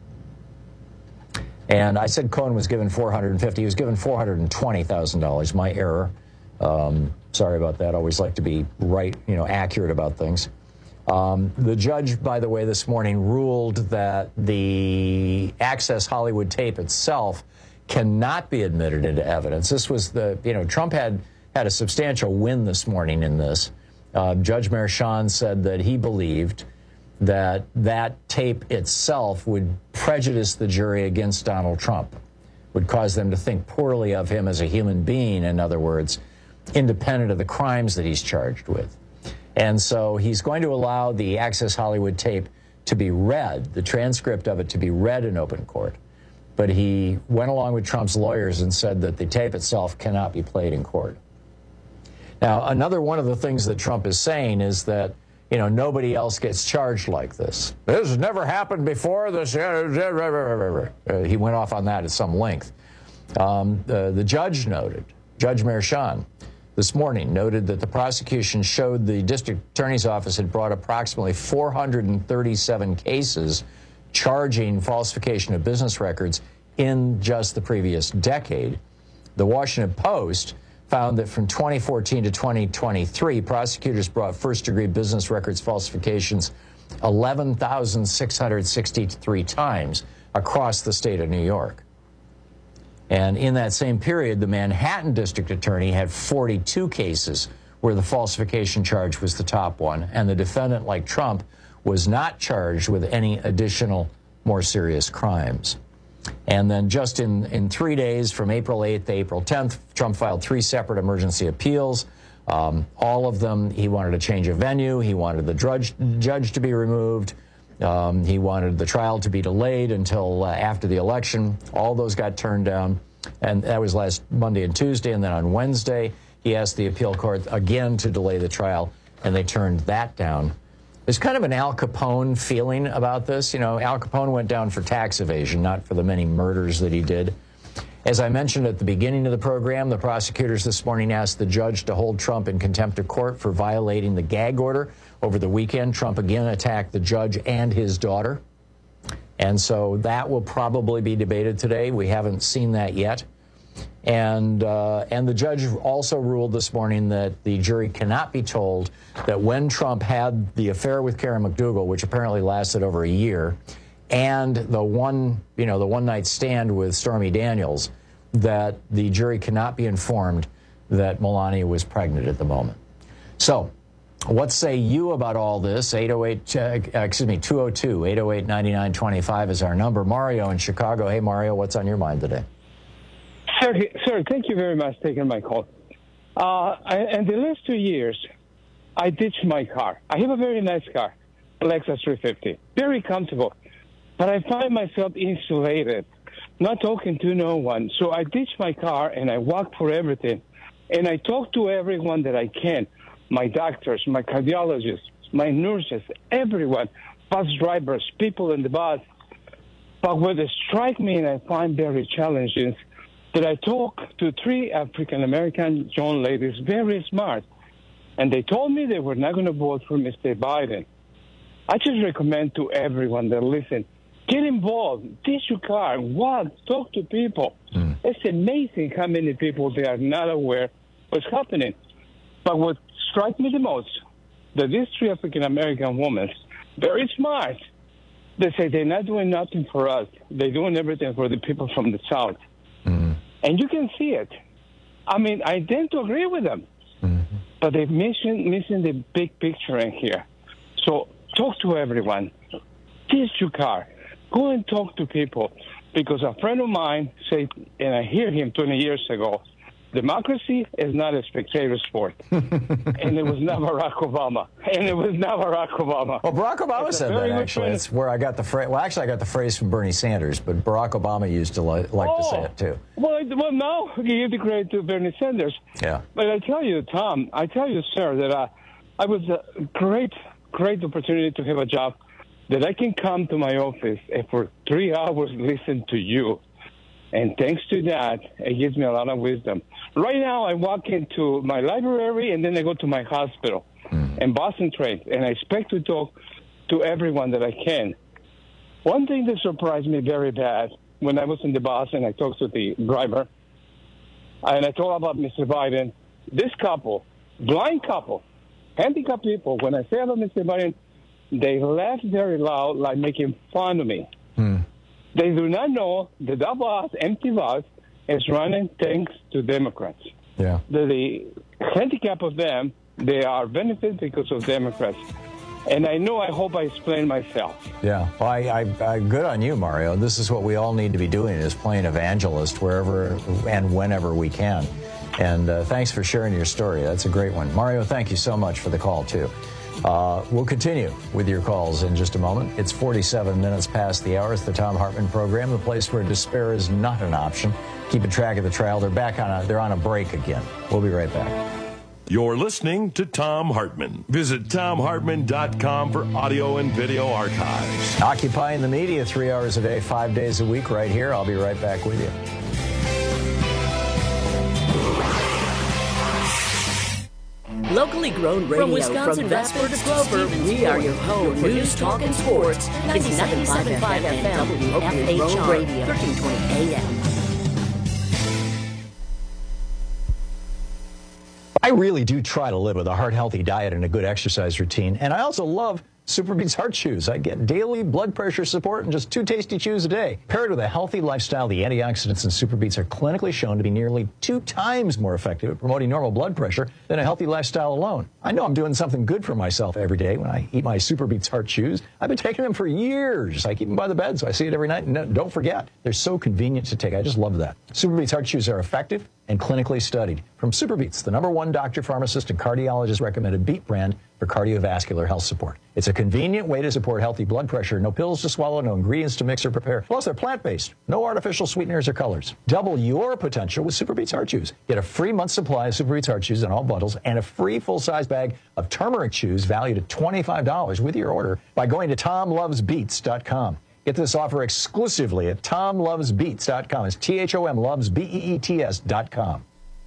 And I said Cohen was given four hundred fifty thousand dollars. He was given four hundred twenty thousand dollars. My error. Um, sorry about that. I always like to be right, you know, accurate about things. Um, the judge, by the way, this morning ruled that the Access Hollywood tape itself cannot be admitted into evidence. This was the, you know, Trump had had a substantial win this morning in this. Uh, Judge Merchan said that he believed that that tape itself would prejudice the jury against Donald Trump, would cause them to think poorly of him as a human being, in other words, independent of the crimes that he's charged with. And so he's going to allow the Access Hollywood tape to be read, the transcript of it to be read in open court. But he went along with Trump's lawyers and said that the tape itself cannot be played in court. Now, another one of the things that Trump is saying is that, you know, nobody else gets charged like this. This has never happened before. This, uh, he went off on that at some length. Um, the, the judge noted, Judge Merchan, this morning noted that the prosecution showed the district attorney's office had brought approximately four hundred thirty-seven cases charging falsification of business records in just the previous decade. The Washington Post found that from twenty fourteen to twenty twenty-three, prosecutors brought first-degree business records falsifications eleven thousand six hundred sixty-three times across the state of New York. And in that same period, the Manhattan district attorney had forty-two cases where the falsification charge was the top one, and the defendant, like Trump, was not charged with any additional, more serious crimes. And then just in, in three days, from April eighth to April tenth, Trump filed three separate emergency appeals. Um, all of them, he wanted a change of venue. He wanted the judge, judge to be removed. Um, he wanted the trial to be delayed until uh, after the election. All those got turned down. And that was last Monday and Tuesday. And then on Wednesday, he asked the appeal court again to delay the trial, and they turned that down. There's kind of an Al Capone feeling about this. You know, Al Capone went down for tax evasion, not for the many murders that he did. As I mentioned at the beginning of the program, the prosecutors this morning asked the judge to hold Trump in contempt of court for violating the gag order. Over the weekend, Trump again attacked the judge and his daughter. And so that will probably be debated today. We haven't seen that yet. And uh, and the judge also ruled this morning that the jury cannot be told that when Trump had the affair with Karen McDougal, which apparently lasted over a year, and the one, you know, the one-night stand with Stormy Daniels, that the jury cannot be informed that Melania was pregnant at the moment. So, what say you about all this? eight oh eight, uh, excuse me, two oh two, eight oh eight, nine nine two five is our number. Mario in Chicago. Hey, Mario, what's on your mind today? Sir, sir, thank you very much for taking my call. Uh, I, in the last two years, I ditched my car. I have a very nice car, Lexus three fifty, very comfortable. But I find myself insulated, not talking to no one. So I ditched my car and I walk for everything. And I talk to everyone that I can, my doctors, my cardiologists, my nurses, everyone, bus drivers, people in the bus. But what strikes me and I find very challenging that I talked to three African-American young ladies, very smart, and they told me they were not going to vote for Mister Biden. I just recommend to everyone that listen, get involved, ditch your car, walk, talk to people. Mm. It's amazing how many people they are not aware what's happening. But what strikes me the most, that these three African-American women, very smart, they say they're not doing nothing for us. They're doing everything for the people from the South. Mm-hmm. And you can see it. I mean, I tend to agree with them. Mm-hmm. But they're missing, missing the big picture in here. So talk to everyone. Ditch your car. Go and talk to people. Because a friend of mine said, and I hear him twenty years ago, democracy is not a spectator sport. And it was not Barack Obama. And it was not Barack Obama. Well, Barack Obama said that, actually. That's where I got the phrase. Well, actually, I got the phrase from Bernie Sanders, but Barack Obama used to li- like oh, to say it, too. Well, well, now you give the credit to Bernie Sanders. Yeah. But I tell you, Tom, I tell you, sir, that uh, I was a great, great opportunity to have a job that I can come to my office and for three hours listen to you. And thanks to that, it gives me a lot of wisdom. Right now, I walk into my library, and then I go to my hospital mm. in Boston Trace, and I expect to talk to everyone that I can. One thing that surprised me very bad, when I was in the bus and I talked to the driver, and I told about Mister Biden, this couple, blind couple, handicapped people, when I say about Mister Biden, they laugh very loud, like making fun of me. Mm. They do not know that that bus, empty bus, is running thanks to Democrats. Yeah. The, the handicap of them, they are benefited because of Democrats. And I know, I hope I explained myself. Yeah. Well, I, I, I, good on you, Mario. This is what we all need to be doing, is playing evangelist wherever and whenever we can. And uh, thanks for sharing your story. That's a great one. Mario, thank you so much for the call, too. Uh, we'll continue with your calls in just a moment. It's forty-seven minutes past the hour. It's the Thom Hartmann program, the place where despair is not an option. Keeping track of the trial. They're back on a, they're on a break again. We'll be right back. You're listening to Thom Hartmann. Visit Thom Hartmann dot com for audio and video archives. Occupying the media three hours a day, five days a week right here. I'll be right back with you. Locally grown radio from Wisconsin from Vesper to Grover, we are your home for news, talk, and sports. It's ninety-seven point five F M, W F H R, Radio, thirteen twenty A M. I really do try to live with a heart-healthy diet and a good exercise routine, and I also love Superbeats Heart Chews. I get daily blood pressure support in just two tasty chews a day. Paired with a healthy lifestyle, the antioxidants in Superbeats are clinically shown to be nearly two times more effective at promoting normal blood pressure than a healthy lifestyle alone. I know I'm doing something good for myself every day when I eat my Superbeats Heart Chews. I've been taking them for years. I keep them by the bed, so I see it every night. And don't forget, they're so convenient to take. I just love that. Superbeats Heart Chews are effective and clinically studied. From Superbeats, the number one doctor, pharmacist, and cardiologist recommended Beat brand for cardiovascular health support. It's a convenient way to support healthy blood pressure. No pills to swallow, no ingredients to mix or prepare. Plus, they're plant-based. No artificial sweeteners or colors. Double your potential with Superbeats Heart Chews. Get a free month supply of Superbeats Heart Chews in all bundles and a free full-size bag of turmeric chews valued at twenty-five dollars with your order by going to Tom Loves Beats dot com. Get this offer exclusively at tom loves beets dot com. It's T H O M loves B E E T S dot com.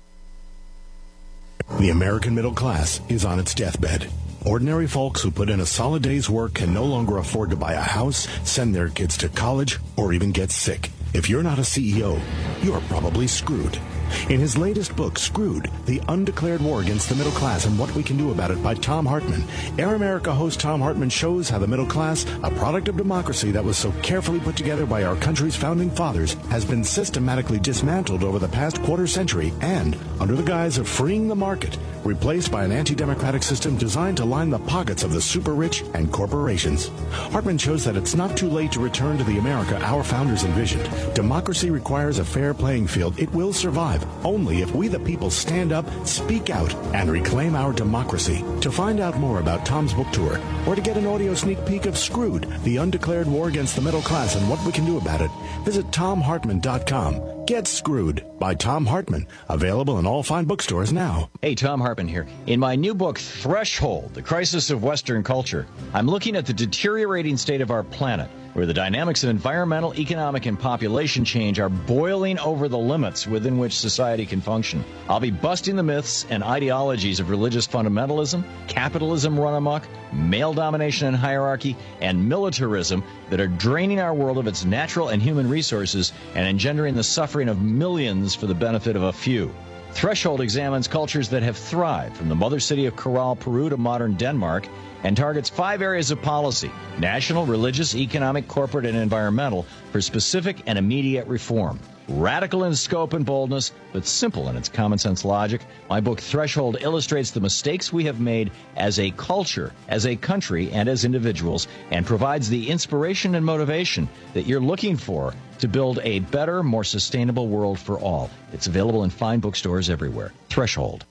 The American middle class is on its deathbed. Ordinary folks who put in a solid day's work can no longer afford to buy a house, send their kids to college, or even get sick. If you're not a C E O, you're probably screwed. In his latest book, Screwed, The Undeclared War Against the Middle Class and What We Can Do About It by Tom Hartman, Air America host Tom Hartman shows how the middle class, a product of democracy that was so carefully put together by our country's founding fathers, has been systematically dismantled over the past quarter century and, under the guise of freeing the market, replaced by an anti-democratic system designed to line the pockets of the super rich and corporations. Hartman shows that it's not too late to return to the America our founders envisioned. Democracy requires a fair playing field. It will survive only if we the people stand up, speak out, and reclaim our democracy. To find out more about Tom's book tour, or to get an audio sneak peek of Screwed, The Undeclared War Against the Middle Class and What We Can Do About It, visit tom hartman dot com. Get Screwed by Tom Hartman. Available in all fine bookstores now. Hey, Tom Hartman here. In my new book, Threshold, The Crisis of Western Culture, I'm looking at the deteriorating state of our planet, where the dynamics of environmental, economic, and population change are boiling over the limits within which society can function. I'll be busting the myths and ideologies of religious fundamentalism, capitalism run amok, male domination and hierarchy, and militarism that are draining our world of its natural and human resources and engendering the suffering of millions for the benefit of a few. Threshold examines cultures that have thrived, from the mother city of Corral, Peru to modern Denmark, and targets five areas of policy: national, religious, economic, corporate, and environmental, for specific and immediate reform. Radical in scope and boldness, but simple in its common sense logic, my book Threshold illustrates the mistakes we have made as a culture, as a country, and as individuals, and provides the inspiration and motivation that you're looking for to build a better, more sustainable world for all. It's available in fine bookstores everywhere. Threshold.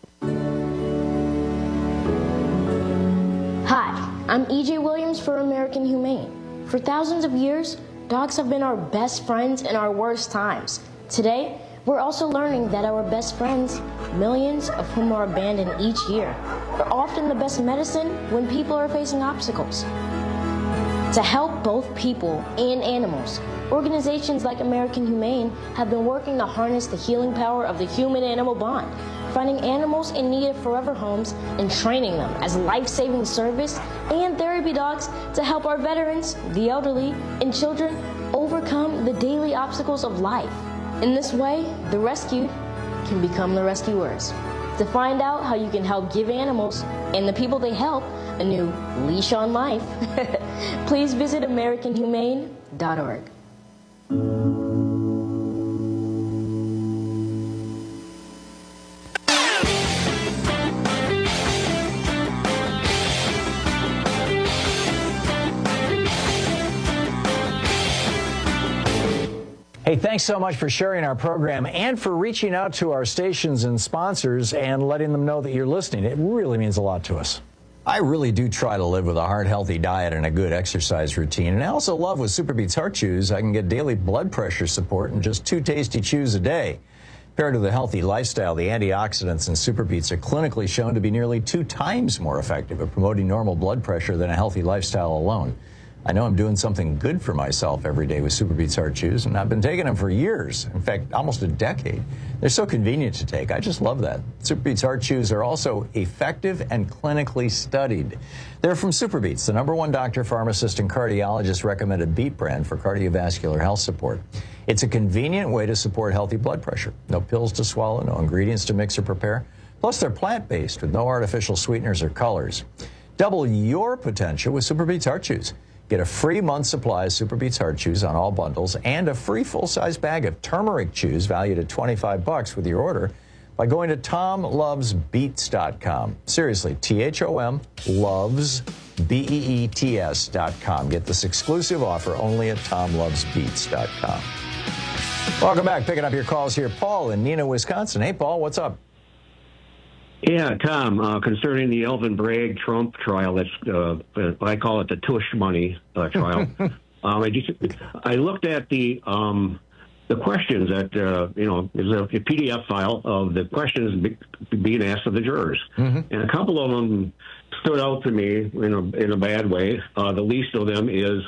Hi, I'm E J Williams for American Humane. For thousands of years, dogs have been our best friends in our worst times. Today, we're also learning that our best friends, millions of whom are abandoned each year, are often the best medicine when people are facing obstacles. To help both people and animals, organizations like American Humane have been working to harness the healing power of the human-animal bond, finding animals in need of forever homes and training them as life-saving service and therapy dogs to help our veterans, the elderly, and children overcome the daily obstacles of life. In this way, the rescued can become the rescuers. To find out how you can help give animals and the people they help a new leash on life, please visit american humane dot org. Hey, thanks so much for sharing our program and for reaching out to our stations and sponsors and letting them know that you're listening. It really means a lot to us. I really do try to live with a heart healthy diet and a good exercise routine. And I also love with Super Beets Heart Chews, I can get daily blood pressure support in just two tasty chews a day. Paired with a healthy lifestyle, the antioxidants in Super Beets are clinically shown to be nearly two times more effective at promoting normal blood pressure than a healthy lifestyle alone. I know I'm doing something good for myself every day with Super Beets Heart Chews, and I've been taking them for years, in fact, almost a decade. They're so convenient to take. I just love that. Super Beets Heart Chews are also effective and clinically studied. They're from Super Beets, the number one doctor, pharmacist, and cardiologist recommended beet brand for cardiovascular health support. It's a convenient way to support healthy blood pressure. No pills to swallow, no ingredients to mix or prepare. Plus, they're plant-based with no artificial sweeteners or colors. Double your potential with Super Beets Heart Chews. Get a free month supply of Super Beets Heart Chews on all bundles and a free full-size bag of turmeric chews valued at twenty-five bucks with your order by going to tom loves beets dot com. Seriously, T H O M loves B E E T S dot com. Get this exclusive offer only at tom loves beets dot com. Welcome back. Picking up your calls here. Paul in Neenah, Wisconsin. Hey, Paul, what's up? Yeah, Tom, uh, concerning the Alvin Bragg Trump trial, that's uh, I call it the tush money uh, trial. um, I, just, I looked at the um, the questions that, uh, you know, there's a, a P D F file of the questions be, being asked of the jurors. Mm-hmm. And a couple of them stood out to me in a, in a bad way. Uh, the least of them is,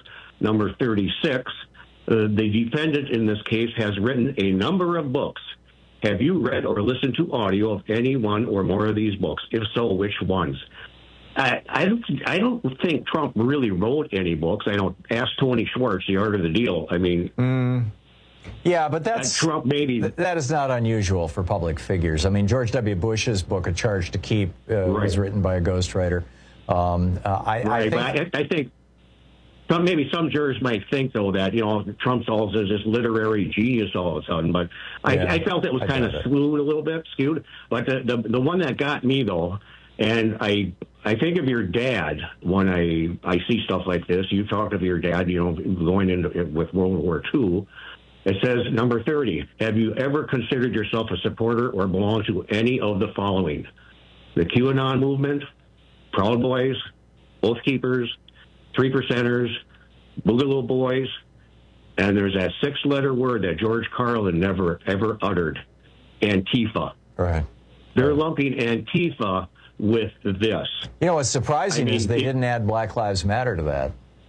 number thirty-six. Uh, the defendant in this case has written a number of books. Have you read or listened to audio of any one or more of these books? If so, which ones? I, I don't. I don't think Trump really wrote any books. I don't. Ask Tony Schwartz, The Art of the Deal. I mean, mm, yeah, but that's Trump. Maybe th- that is not unusual for public figures. I mean, George W. Bush's book, A Charge to Keep, uh, right. was written by a ghostwriter. Um, uh, I, right, I think. I, I think. Some, maybe some jurors might think, though, that, you know, Trump's all this literary genius all of a sudden. But I, Yeah, I felt it was I kind of get it. skewed a little bit, skewed. But the, the the one that got me, though, and I I think of your dad when I, I see stuff like this. You talked of your dad, you know, going into with World War Two. It says, number thirty, have you ever considered yourself a supporter or belong to any of the following? The QAnon movement, Proud Boys, Oath Keepers, Three Percenters, Boogaloo Boys, and there's that six-letter word that George Carlin never, ever uttered, Antifa. Right. They're lumping Antifa with this. You know, what's surprising I mean, is they it- didn't add Black Lives Matter to that.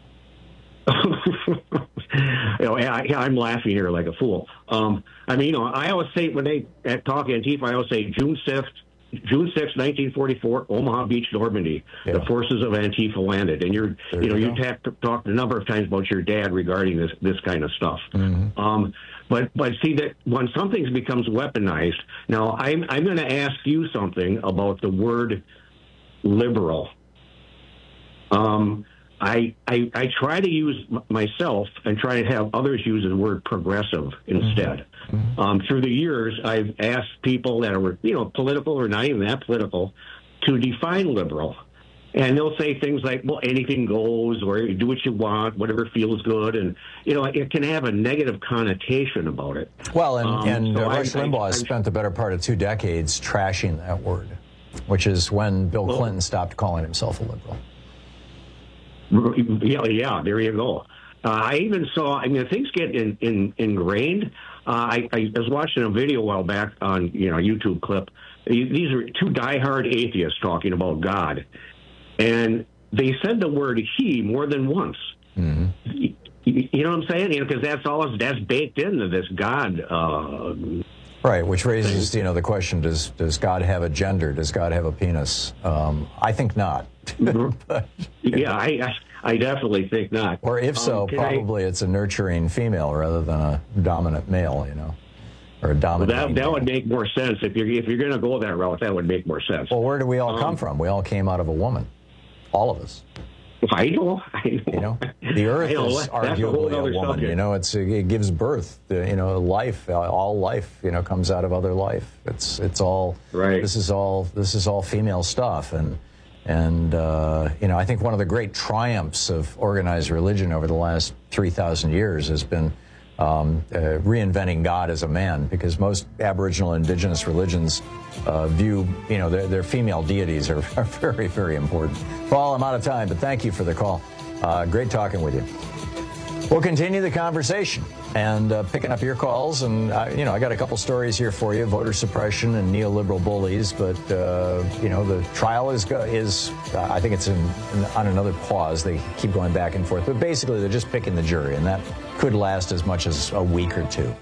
You know, I, I'm laughing here like a fool. Um, I mean, you know, I always say when they talk Antifa, I always say June sixth, June sixth, nineteen forty-four, Omaha Beach, Normandy. Yeah. The forces of Antifa landed, and you're, There you know, you you go. ta- talked a number of times about your dad regarding this this kind of stuff. Mm-hmm. Um, but but see that when something becomes weaponized, now I'm I'm going to ask you something about the word liberal. Um, I, I I try to use m- myself and try to have others use the word progressive instead. Mm-hmm. Um, through the years, I've asked people that are, you know, political or not even that political to define liberal. And they'll say things like, well, anything goes, or you do what you want, whatever feels good. And, you know, it can have a negative connotation about it. Well, and, Um, and so uh, I- Rush I- Limbaugh has I'm- spent the better part of two decades trashing that word, which is when Bill Well- Clinton stopped calling himself a liberal. Yeah, yeah, there you go. Uh, I even saw, I mean, things get in, in, ingrained. Uh, I, I was watching a video a while back on, you know, a YouTube clip. These are two diehard atheists talking about God. And they said the word he more than once. Mm-hmm. You, you know what I'm saying? You know, because that's all, that's baked into this God. Uh, Right, which raises, you know, the question, does does God have a gender? Does God have a penis? Um, I think not. But, yeah, I, I I definitely think not. or if so, Um, can I- probably it's a nurturing female rather than a dominant male, you know, or a Well, dominant. that that would make more sense if you're if you're going to go that route. That would make more sense. Well, where do we all Um, come from? We all came out of a woman, all of us. I know, I know. You know, the Earth I know, is that's a whole arguably a other woman. subject. You know, it's it gives birth. To, you know, life. uh, All life. You know, comes out of other life. It's it's all. Right. This is all. This is all female stuff, and and uh, you know, I think one of the great triumphs of organized religion over the last three thousand years has been um, uh, reinventing God as a man, because most Aboriginal and Indigenous religions uh, view, you know, their, their female deities are, are very, very important. Paul, I'm out of time, but thank you for the call. Uh, great talking with you. We'll continue the conversation and uh, picking up your calls. And, uh, you know, I got a couple stories here for you, voter suppression and neoliberal bullies. But, uh, you know, the trial is, go- is uh, I think it's in, in, on another pause. They keep going back and forth. But basically, they're just picking the jury, and that could last as much as a week or two.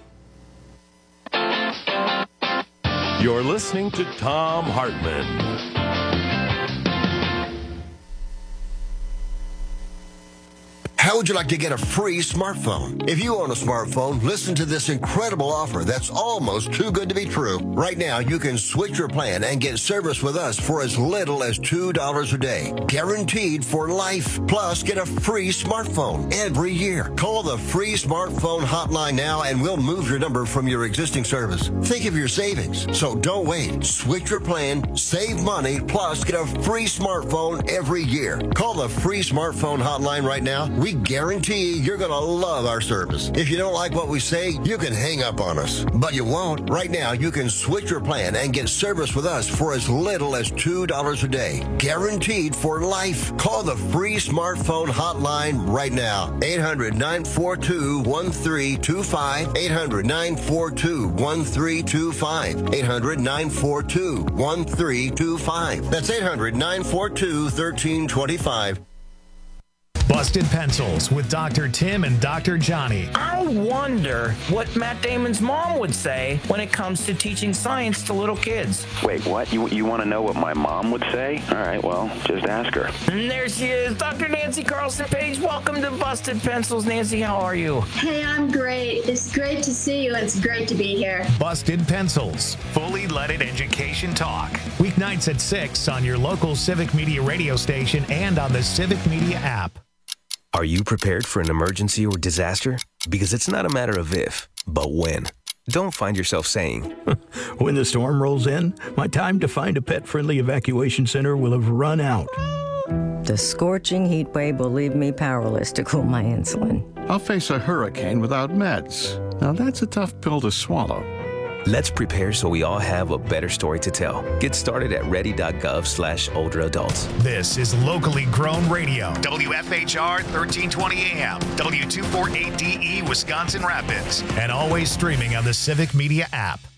You're listening to Thom Hartmann. How would you like to get a free smartphone? If you own a smartphone, listen to this incredible offer that's almost too good to be true. Right now, you can switch your plan and get service with us for as little as two dollars a day. Guaranteed for life. Plus, get a free smartphone every year. Call the free smartphone hotline now and we'll move your number from your existing service. Think of your savings. So don't wait. Switch your plan, save money, plus get a free smartphone every year. Call the free smartphone hotline right now. We guarantee you're going to love our service. If you don't like what we say, you can hang up on us. But you won't. Right now, you can switch your plan and get service with us for as little as two dollars a day. Guaranteed for life. Call the free smartphone hotline right now. eight hundred, nine four two, one three two five. eight hundred, nine four two, one three two five. eight hundred, nine four two, one three two five. That's eight hundred, nine four two, one three two five. Busted Pencils with Doctor Tim and Doctor Johnny. I wonder what Matt Damon's mom would say when it comes to teaching science to little kids. Wait, what? You you want to know what my mom would say? All right, well, just ask her. And there she is, Doctor Nancy Carlson Page. Welcome to Busted Pencils. Nancy, how are you? Hey, I'm great. It's great to see you, and it's great to be here. Busted Pencils, fully leaded education talk. Weeknights at six on your local Civic Media radio station and on the Civic Media app. Are you prepared for an emergency or disaster? Because it's not a matter of if, but when. Don't find yourself saying, when the storm rolls in, my time to find a pet-friendly evacuation center will have run out. The scorching heat wave will leave me powerless to cool my insulin. I'll face a hurricane without meds. Now that's a tough pill to swallow. Let's prepare so we all have a better story to tell. Get started at ready.gov slash older adults. This is locally grown radio. W F H R thirteen twenty A M, W two forty-eight D E Wisconsin Rapids, and always streaming on the Civic Media app.